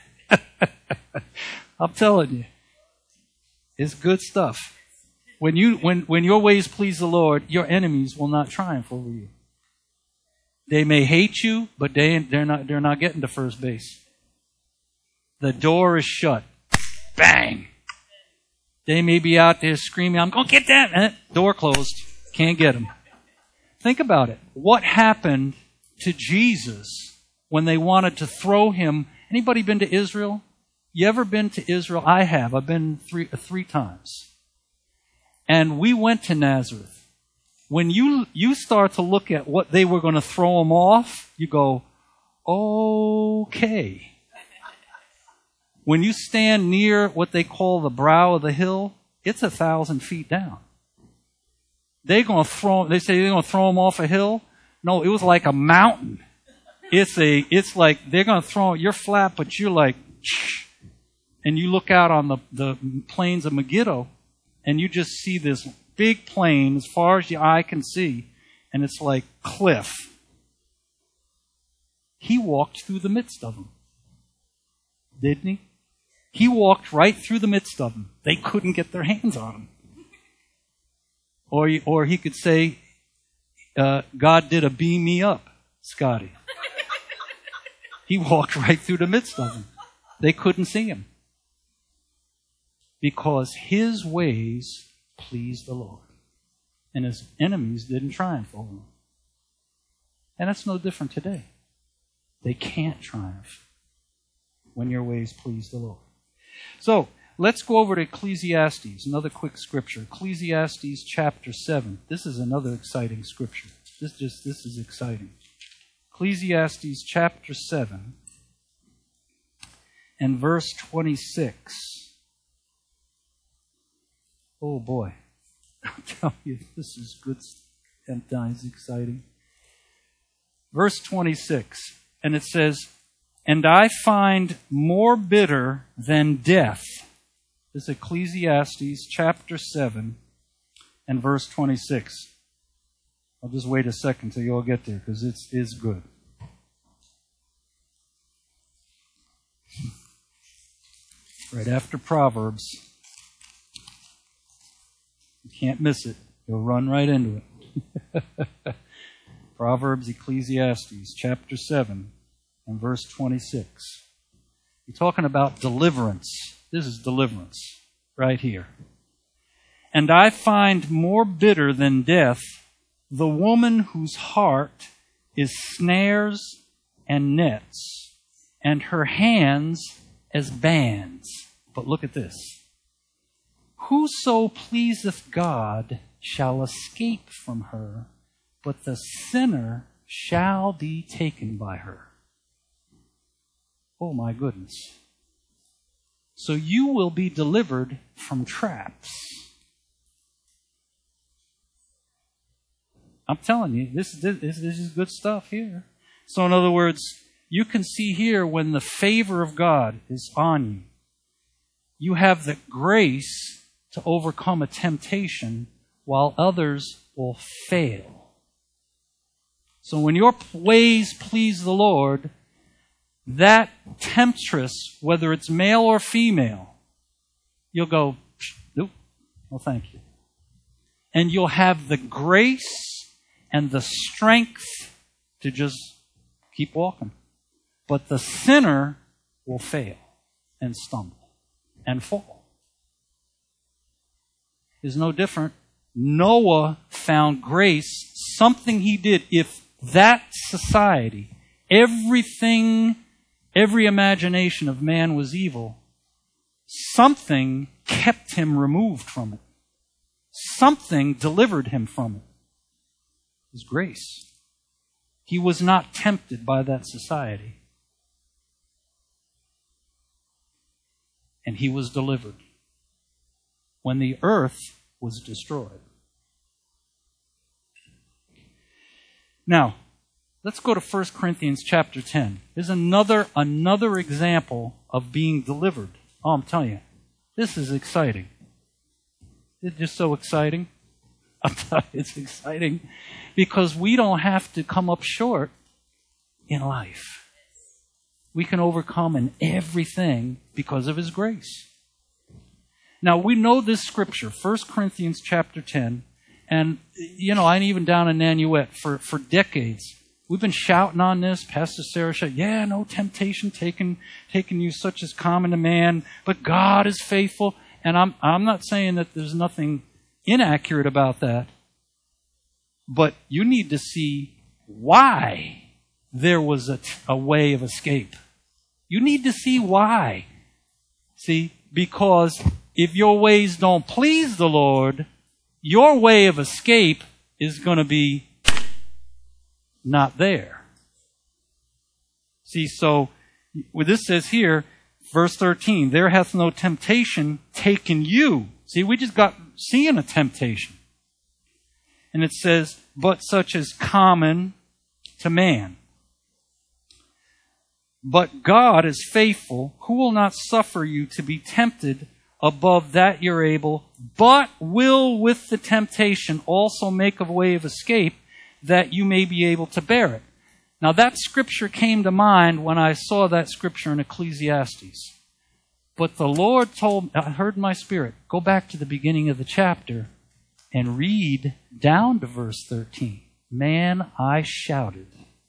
I'm telling you. It's good stuff. When your ways please the Lord, your enemies will not triumph over you. They may hate you, but they're not getting to first base. The door is shut. Bang! They may be out there screaming, I'm going to get that. Door closed. Can't get them. Think about it. What happened to Jesus when they wanted to throw Him? Anybody been to Israel? You ever been to Israel? I have. I've been three times. And we went to Nazareth. When you start to look at what they were going to throw Him off, you go, okay. When you stand near what they call the brow of the hill, it's 1,000 feet down. They say they're going to throw Him off a hill. No, it was like a mountain. It's like they're going to throw, you're flat, but you're like, and you look out on the plains of Megiddo, and you just see this big plain as far as your eye can see, and it's like cliff. He walked through the midst of them. Didn't He? He walked right through the midst of them. They couldn't get their hands on Him. Or He could say, God did a beam me up, Scotty. He walked right through the midst of them. They couldn't see Him. Because His ways pleased the Lord. And His enemies didn't triumph over Him. And that's no different today. They can't triumph when your ways please the Lord. So, let's go over to Ecclesiastes, another quick scripture. Ecclesiastes chapter 7. This is another exciting scripture. This is exciting. Ecclesiastes chapter 7 and verse 26. Oh boy. I'll tell you, this is good and it's exciting. Verse 26, and it says, And I find more bitter than death. This is Ecclesiastes chapter 7 and verse 26. I'll just wait a second till you all get there because it's good. Right after Proverbs. You can't miss it. You'll run right into it. Proverbs, Ecclesiastes chapter 7 and verse 26. You're talking about deliverance. This is deliverance right here. And I find more bitter than death the woman whose heart is snares and nets, and her hands as bands. But look at this. Whoso pleaseth God shall escape from her, but the sinner shall be taken by her. Oh my goodness. So you will be delivered from traps. I'm telling you, this is good stuff here. So in other words, you can see here when the favor of God is on you, you have the grace to overcome a temptation while others will fail. So when your ways please the Lord, that temptress, whether it's male or female, you'll go, nope, well, thank you. And you'll have the grace and the strength to just keep walking. But the sinner will fail and stumble and fall. It's no different. Noah found grace, something he did. If that society, everything, every imagination of man was evil, something kept him removed from it. Something delivered him from it. It was grace. He was not tempted by that society. And he was delivered when the earth was destroyed. Now, let's go to 1 Corinthians chapter 10. There's another example of being delivered. Oh, I'm telling you, this is exciting. It's just so exciting. I'm telling you, it's exciting because we don't have to come up short in life. We can overcome in everything because of His grace. Now, we know this scripture, 1 Corinthians chapter 10, and, I'm even down in Nanuet for decades. We've been shouting on this. Pastor Sarah said, no temptation taken you such as common to man, but God is faithful. And I'm not saying that there's nothing inaccurate about that, but you need to see why there was a way of escape. You need to see why. See, because if your ways don't please the Lord, your way of escape is going to be not there. See, so what this says here, verse 13, there hath no temptation taken you. See, we just got seeing a temptation. And it says, but such as common to man. But God is faithful, who will not suffer you to be tempted above that you're able, but will with the temptation also make a way of escape, that you may be able to bear it. Now that scripture came to mind when I saw that scripture in Ecclesiastes. But the Lord I heard in my spirit, go back to the beginning of the chapter and read down to verse 13. Man, I shouted.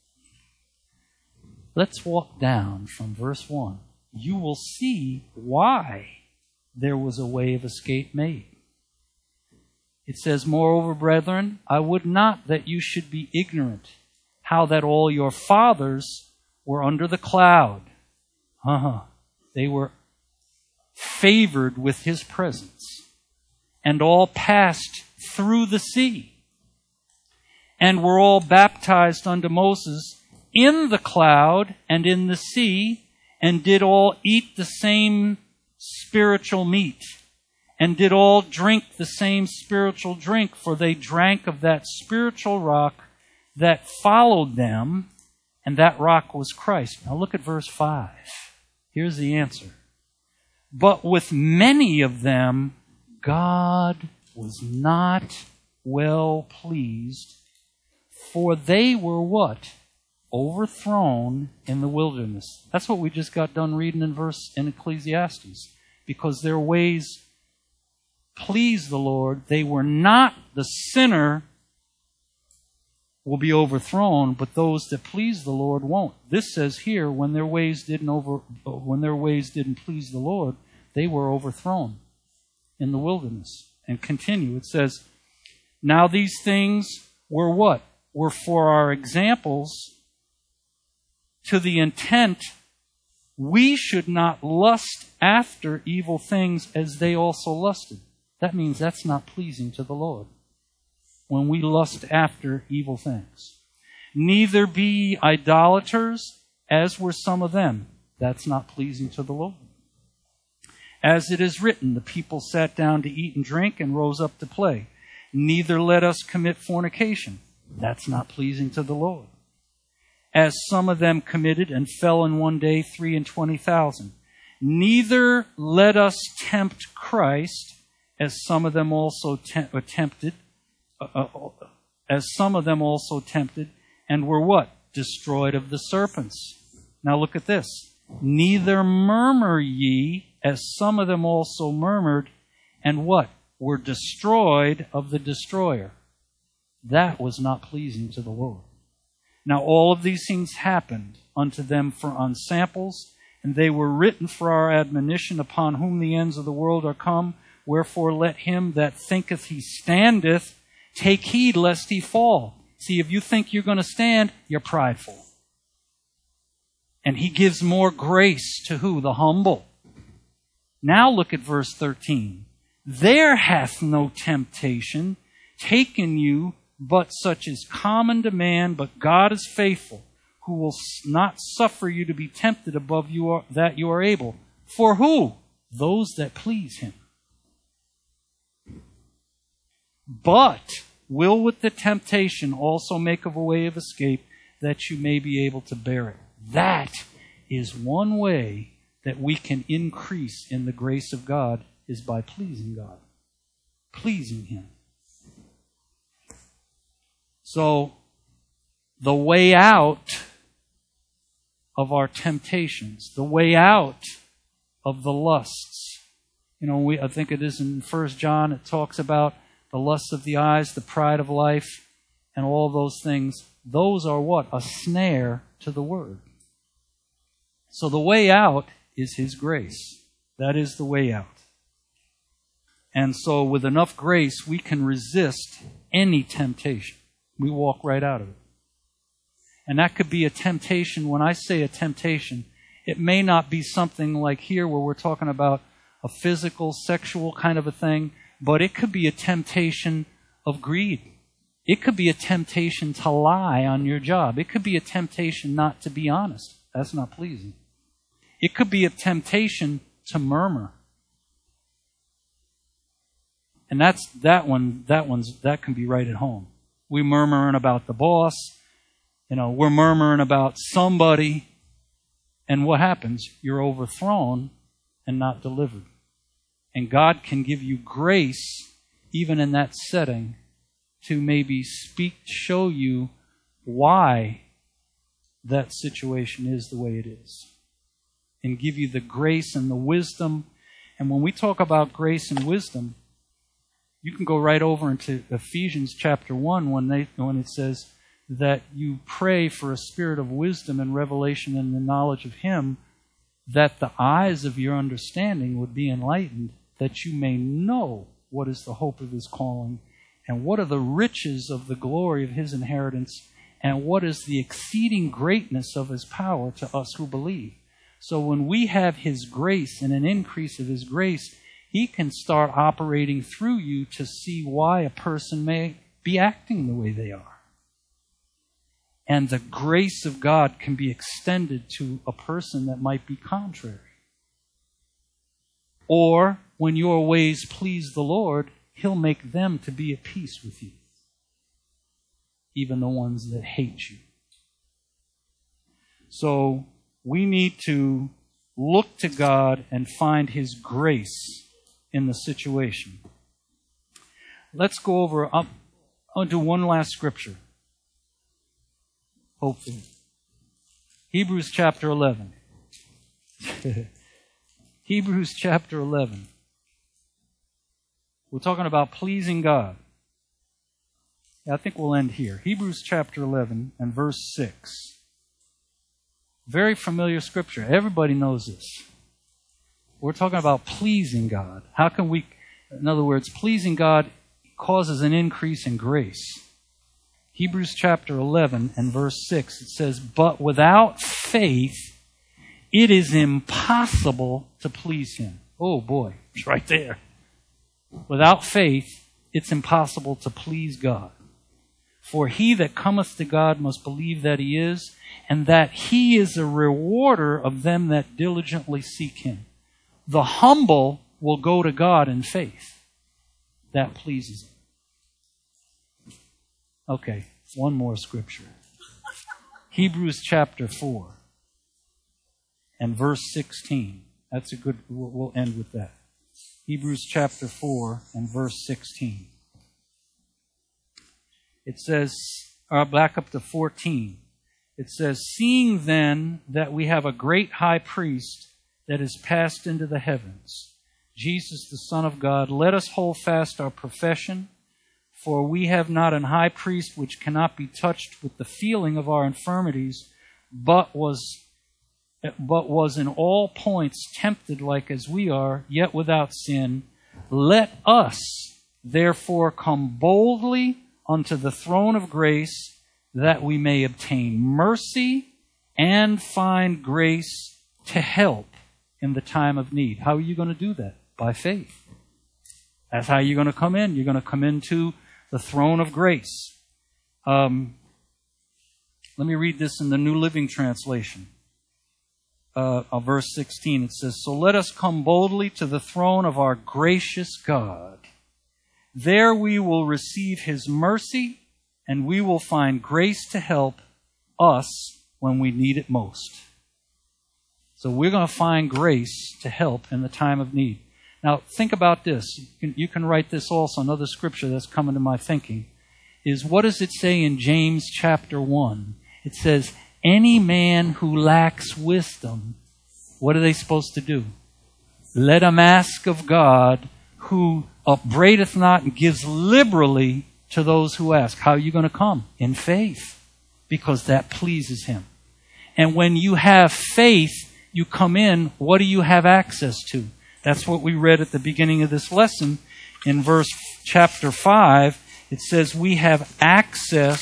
Let's walk down from verse 1. You will see why there was a way of escape made. It says, moreover, brethren, I would not that you should be ignorant how that all your fathers were under the cloud. They were favored with His presence, and all passed through the sea, and were all baptized unto Moses in the cloud and in the sea, and did all eat the same spiritual meat, and did all drink the same spiritual drink, for they drank of that spiritual rock that followed them, and that rock was Christ. Now look at verse 5. Here's the answer. But with many of them, God was not well pleased, for they were what? Overthrown in the wilderness. That's what we just got done reading in Ecclesiastes. Because their ways pleased the Lord, they were not, the sinner will be overthrown, but those that please the Lord won't. This says here, when their ways didn't please the Lord, they were overthrown in the wilderness. And continue, it says, now these things were what? Were for our examples, to the intent we should not lust after evil things as they also lusted. That means that's not pleasing to the Lord when we lust after evil things. Neither be idolaters, as were some of them. That's not pleasing to the Lord. As it is written, the people sat down to eat and drink and rose up to play. Neither let us commit fornication. That's not pleasing to the Lord. As some of them committed and fell in one day 23,000. Neither let us tempt Christ, as some of them also tempted, and were what? Destroyed of the serpents. Now look at this. Neither murmur ye, as some of them also murmured, and what? Were destroyed of the destroyer. That was not pleasing to the Lord. Now all of these things happened unto them for ensamples, and they were written for our admonition, upon whom the ends of the world are come. Wherefore let him that thinketh he standeth take heed lest he fall. See, if you think you're going to stand, you're prideful. And he gives more grace to who? The humble. Now look at verse 13. There hath no temptation taken you, but such is common to man, but God is faithful, who will not suffer you to be tempted above that you are able. For who? Those that please him. But will with the temptation also make of a way of escape, that you may be able to bear it. That is one way that we can increase in the grace of God, is by pleasing God. Pleasing him. So, the way out of our temptations, the way out of the lusts. You know, I think it is in 1 John, it talks about the lust of the eyes, the pride of life, and all those things. Those are what? A snare to the word. So the way out is his grace. That is the way out. And so with enough grace, we can resist any temptation. We walk right out of it. And that could be a temptation. When I say a temptation, it may not be something like here where we're talking about a physical, sexual kind of a thing, but it could be a temptation of greed. It could be a temptation to lie on your job. It could be a temptation not to be honest. That's not pleasing. It could be a temptation to murmur. And that can be right at home. We're murmuring about the boss. We're murmuring about somebody. And what happens? You're overthrown and not delivered. And God can give you grace, even in that setting, to maybe show you why that situation is the way it is. And give you the grace and the wisdom. And when we talk about grace and wisdom, you can go right over into Ephesians chapter 1 when it says that you pray for a spirit of wisdom and revelation and the knowledge of him, that the eyes of your understanding would be enlightened, that you may know what is the hope of his calling, and what are the riches of the glory of his inheritance, and what is the exceeding greatness of his power to us who believe. So when we have his grace and an increase of his grace, he can start operating through you to see why a person may be acting the way they are. And the grace of God can be extended to a person that might be contrary. Or, when your ways please the Lord, he'll make them to be at peace with you. Even the ones that hate you. So, we need to look to God and find his grace in the situation. Let's go over, I'll do one last scripture. Hopefully. Hebrews chapter 11. Hebrews chapter 11. We're talking about pleasing God. I think we'll end here. Hebrews chapter 11 and verse 6. Very familiar scripture. Everybody knows this. We're talking about pleasing God. How can we, in other words, pleasing God causes an increase in grace. Hebrews chapter 11 and verse 6, it says, "But without faith it is impossible to please him. Oh boy, it's right there. Without faith, it's impossible to please God. For he that cometh to God must believe that he is, and that he is a rewarder of them that diligently seek him. The humble will go to God in faith. That pleases him. Okay, one more scripture. Hebrews chapter 4 and verse 16. That's a good, we'll end with that. Hebrews chapter 4 and verse 16. It says, back up to 14. It says, seeing then that we have a great high priest that is passed into the heavens, Jesus the Son of God, let us hold fast our profession, for we have not an high priest which cannot be touched with the feeling of our infirmities, but was in all points tempted like as we are, yet without sin. Let us therefore come boldly unto the throne of grace, that we may obtain mercy and find grace to help in the time of need. How are you going to do that? By faith. That's how you're going to come in. You're going to come into the throne of grace. Let me read this in the New Living Translation. Verse 16, it says, so let us come boldly to the throne of our gracious God. There we will receive his mercy, and we will find grace to help us when we need it most. So we're going to find grace to help in the time of need. Now, think about this. You can write this also, another scripture that's coming to my thinking, is what does it say in James chapter 1? It says, any man who lacks wisdom, what are they supposed to do? Let him ask of God, who upbraideth not and gives liberally to those who ask. How are you going to come? In faith, because that pleases him. And when you have faith, you come in, what do you have access to? That's what we read at the beginning of this lesson. In verse chapter 5, it says we have access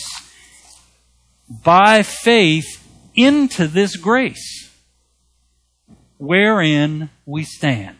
by faith into this grace wherein we stand.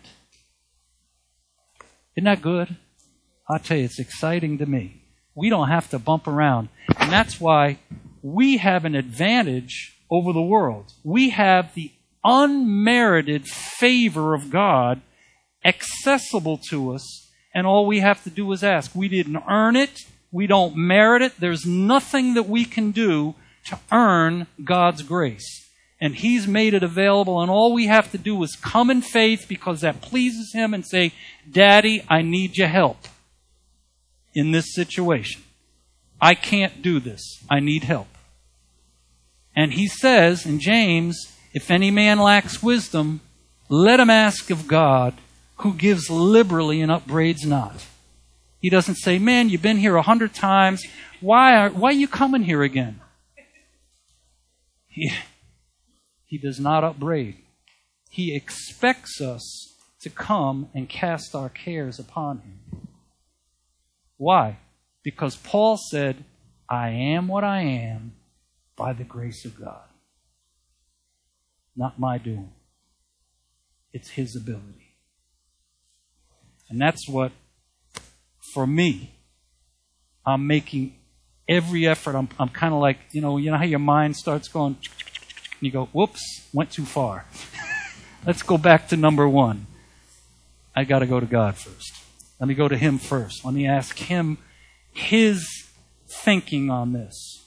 Isn't that good? I'll tell you, it's exciting to me. We don't have to bump around. And that's why we have an advantage over the world. We have the unmerited favor of God accessible to us, and all we have to do is ask. We didn't earn it. We don't merit it. There's nothing that we can do to earn God's grace. And he's made it available, and all we have to do is come in faith because that pleases him and say, Daddy, I need your help in this situation. I can't do this. I need help. And he says in James, if any man lacks wisdom, let him ask of God, who gives liberally and upbraids not. He doesn't say, man, you've been here 100 times. Why are you coming here again? He does not upbraid. He expects us to come and cast our cares upon him. Why? Because Paul said, I am what I am by the grace of God. Not my doing. It's his ability. And that's what, for me, I'm making every effort. I'm kind of like, you know how your mind starts going, and you go, whoops, went too far. Let's go back to number one. I got to go to God first. Let me go to him first. Let me ask him his thinking on this.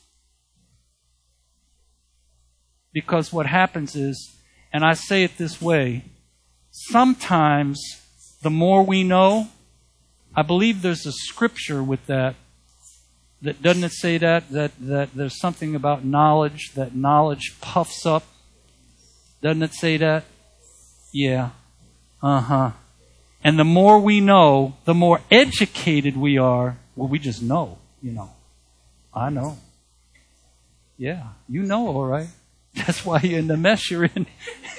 Because what happens is, and I say it this way, sometimes the more we know, I believe there's a scripture with that doesn't it say that there's something about knowledge, that knowledge puffs up? Doesn't it say that? Yeah. And the more we know, the more educated we are. Well, we just know, I know. Yeah, you know, all right. That's why you're in the mess you're in.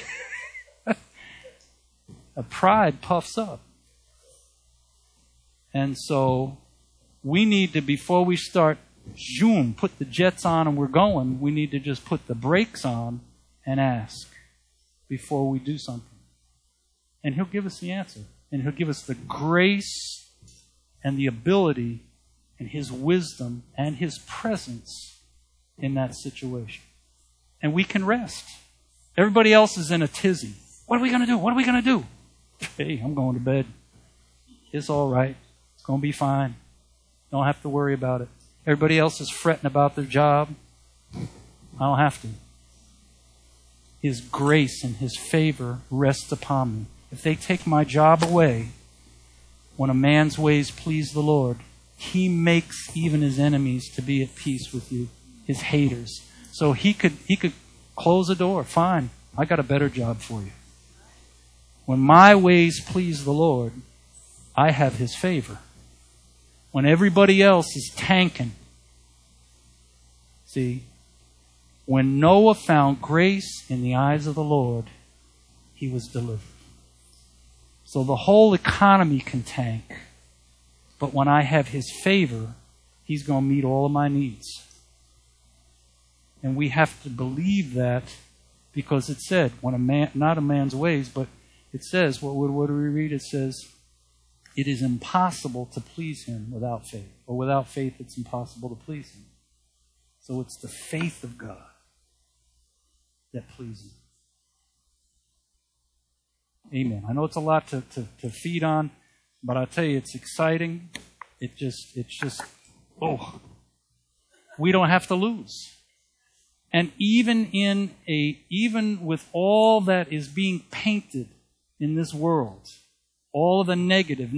A pride puffs up. And so we need to, before we start, put the jets on and we're going, we need to just put the brakes on and ask. before we do something. And He'll give us the answer. And He'll give us the grace and the ability and His wisdom and His presence in that situation. And we can rest. Everybody else is in a tizzy. What are we going to do? What are we going to do? Hey, I'm going to bed. It's all right. It's going to be fine. Don't have to worry about it. Everybody else is fretting about their job. I don't have to. His grace and His favor rests upon me. If they take my job away, when a man's ways please the Lord, He makes even his enemies to be at peace with you, his haters. So he could close the door. Fine, I got a better job for you. When my ways please the Lord, I have His favor. When everybody else is tanking. See, when Noah found grace in the eyes of the Lord, he was delivered. So the whole economy can tank. But when I have His favor, He's going to meet all of my needs. And we have to believe that, because it said, when a man, not a man's ways, but it says, what do we read? It says, it is impossible to please Him without faith. Or without faith, it's impossible to please Him. So it's the faith of God that pleases Him. Amen. I know it's a lot to feed on, but I tell you, it's exciting. It's just, we don't have to lose. And even with all that is being painted in this world, all of the negative,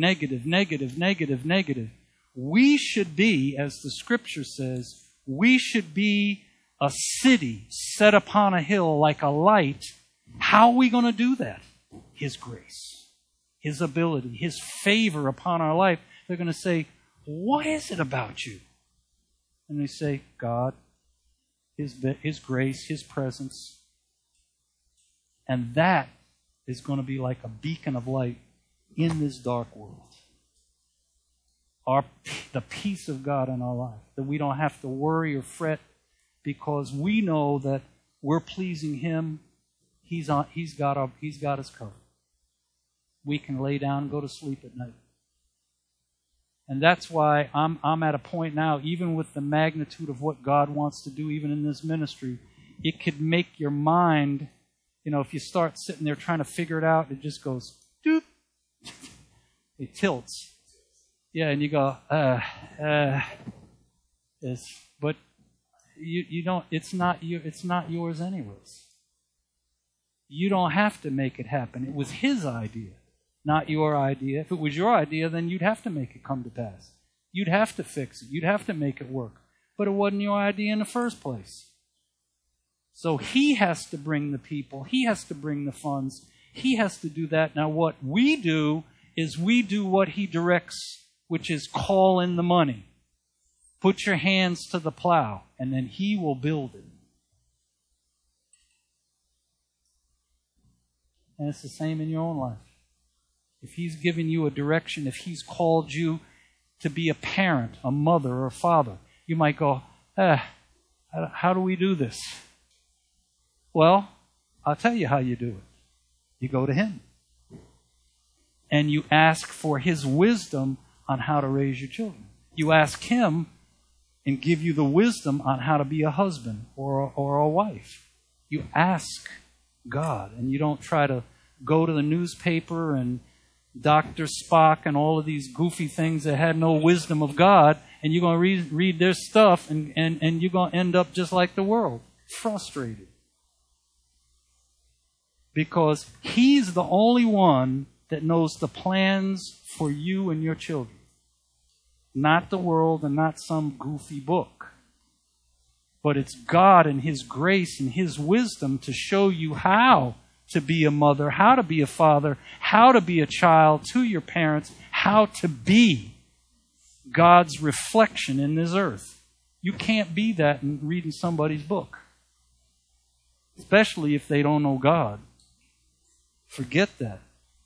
we should be, as the Scripture says, we should be a city set upon a hill like a light. How are we going to do that? His grace, His ability, His favor upon our life. They're going to say, what is it about you? And they say, God, His grace, His presence. And that is going to be like a beacon of light in this dark world. The peace of God in our life. That we don't have to worry or fret, because we know that we're pleasing Him. He's got us covered. We can lay down and go to sleep at night. And that's why I'm at a point now, even with the magnitude of what God wants to do, even in this ministry, it could make your mind, if you start sitting there trying to figure it out, it just goes, doop. It tilts. Yeah, and you go, but you don't, it's not yours anyways. You don't have to make it happen. It was His idea, not your idea. If it was your idea, then you'd have to make it come to pass. You'd have to fix it. You'd have to make it work. But it wasn't your idea in the first place. So He has to bring the people. He has to bring the funds. He has to do that. Now what we do is we do what He directs, which is call in the money. Put your hands to the plow, and then He will build it. And it's the same in your own life. If He's given you a direction, if He's called you to be a parent, a mother, or a father, you might go, how do we do this? Well, I'll tell you how you do it. You go to Him. And you ask for His wisdom on how to raise your children. You ask Him and give you the wisdom on how to be a husband or a wife. You ask God, and you don't try to go to the newspaper and Dr. Spock and all of these goofy things that had no wisdom of God, and you're going to read their stuff, and you're going to end up just like the world, frustrated. Because He's the only one that knows the plans for you and your children. Not the world and not some goofy book. But it's God and His grace and His wisdom to show you how to be a mother, how to be a father, how to be a child to your parents, how to be God's reflection in this earth. You can't be that in reading somebody's book. Especially if they don't know God. Forget that.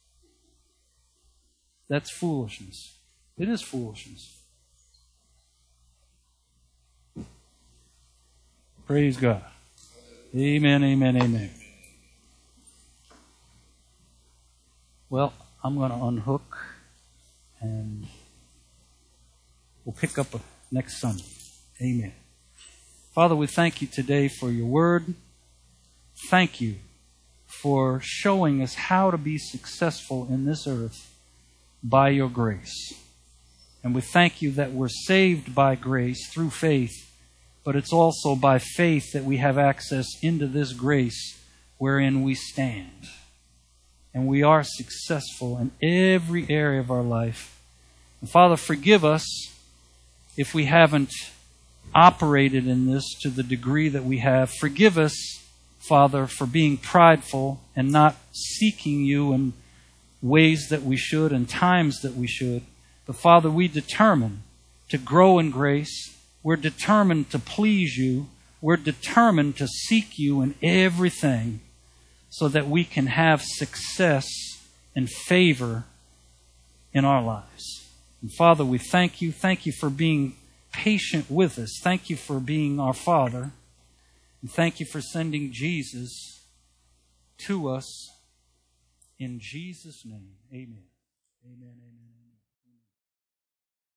That's foolishness. It is foolishness. Praise God. Amen, amen, amen. Well, I'm going to unhook, and we'll pick up next Sunday. Amen. Father, we thank you today for your word. Thank you for showing us how to be successful in this earth by your grace. And we thank you that we're saved by grace through faith, but it's also by faith that we have access into this grace wherein we stand. And we are successful in every area of our life. And Father, forgive us if we haven't operated in this to the degree that we have. Forgive us, Father, for being prideful and not seeking you in ways that we should and times that we should. But Father, we determine to grow in grace. We're determined to please you. We're determined to seek you in everything so that we can have success and favor in our lives. And Father, we thank you. Thank you for being patient with us. Thank you for being our Father. And thank you for sending Jesus to us. In Jesus' name, amen. Amen. Amen.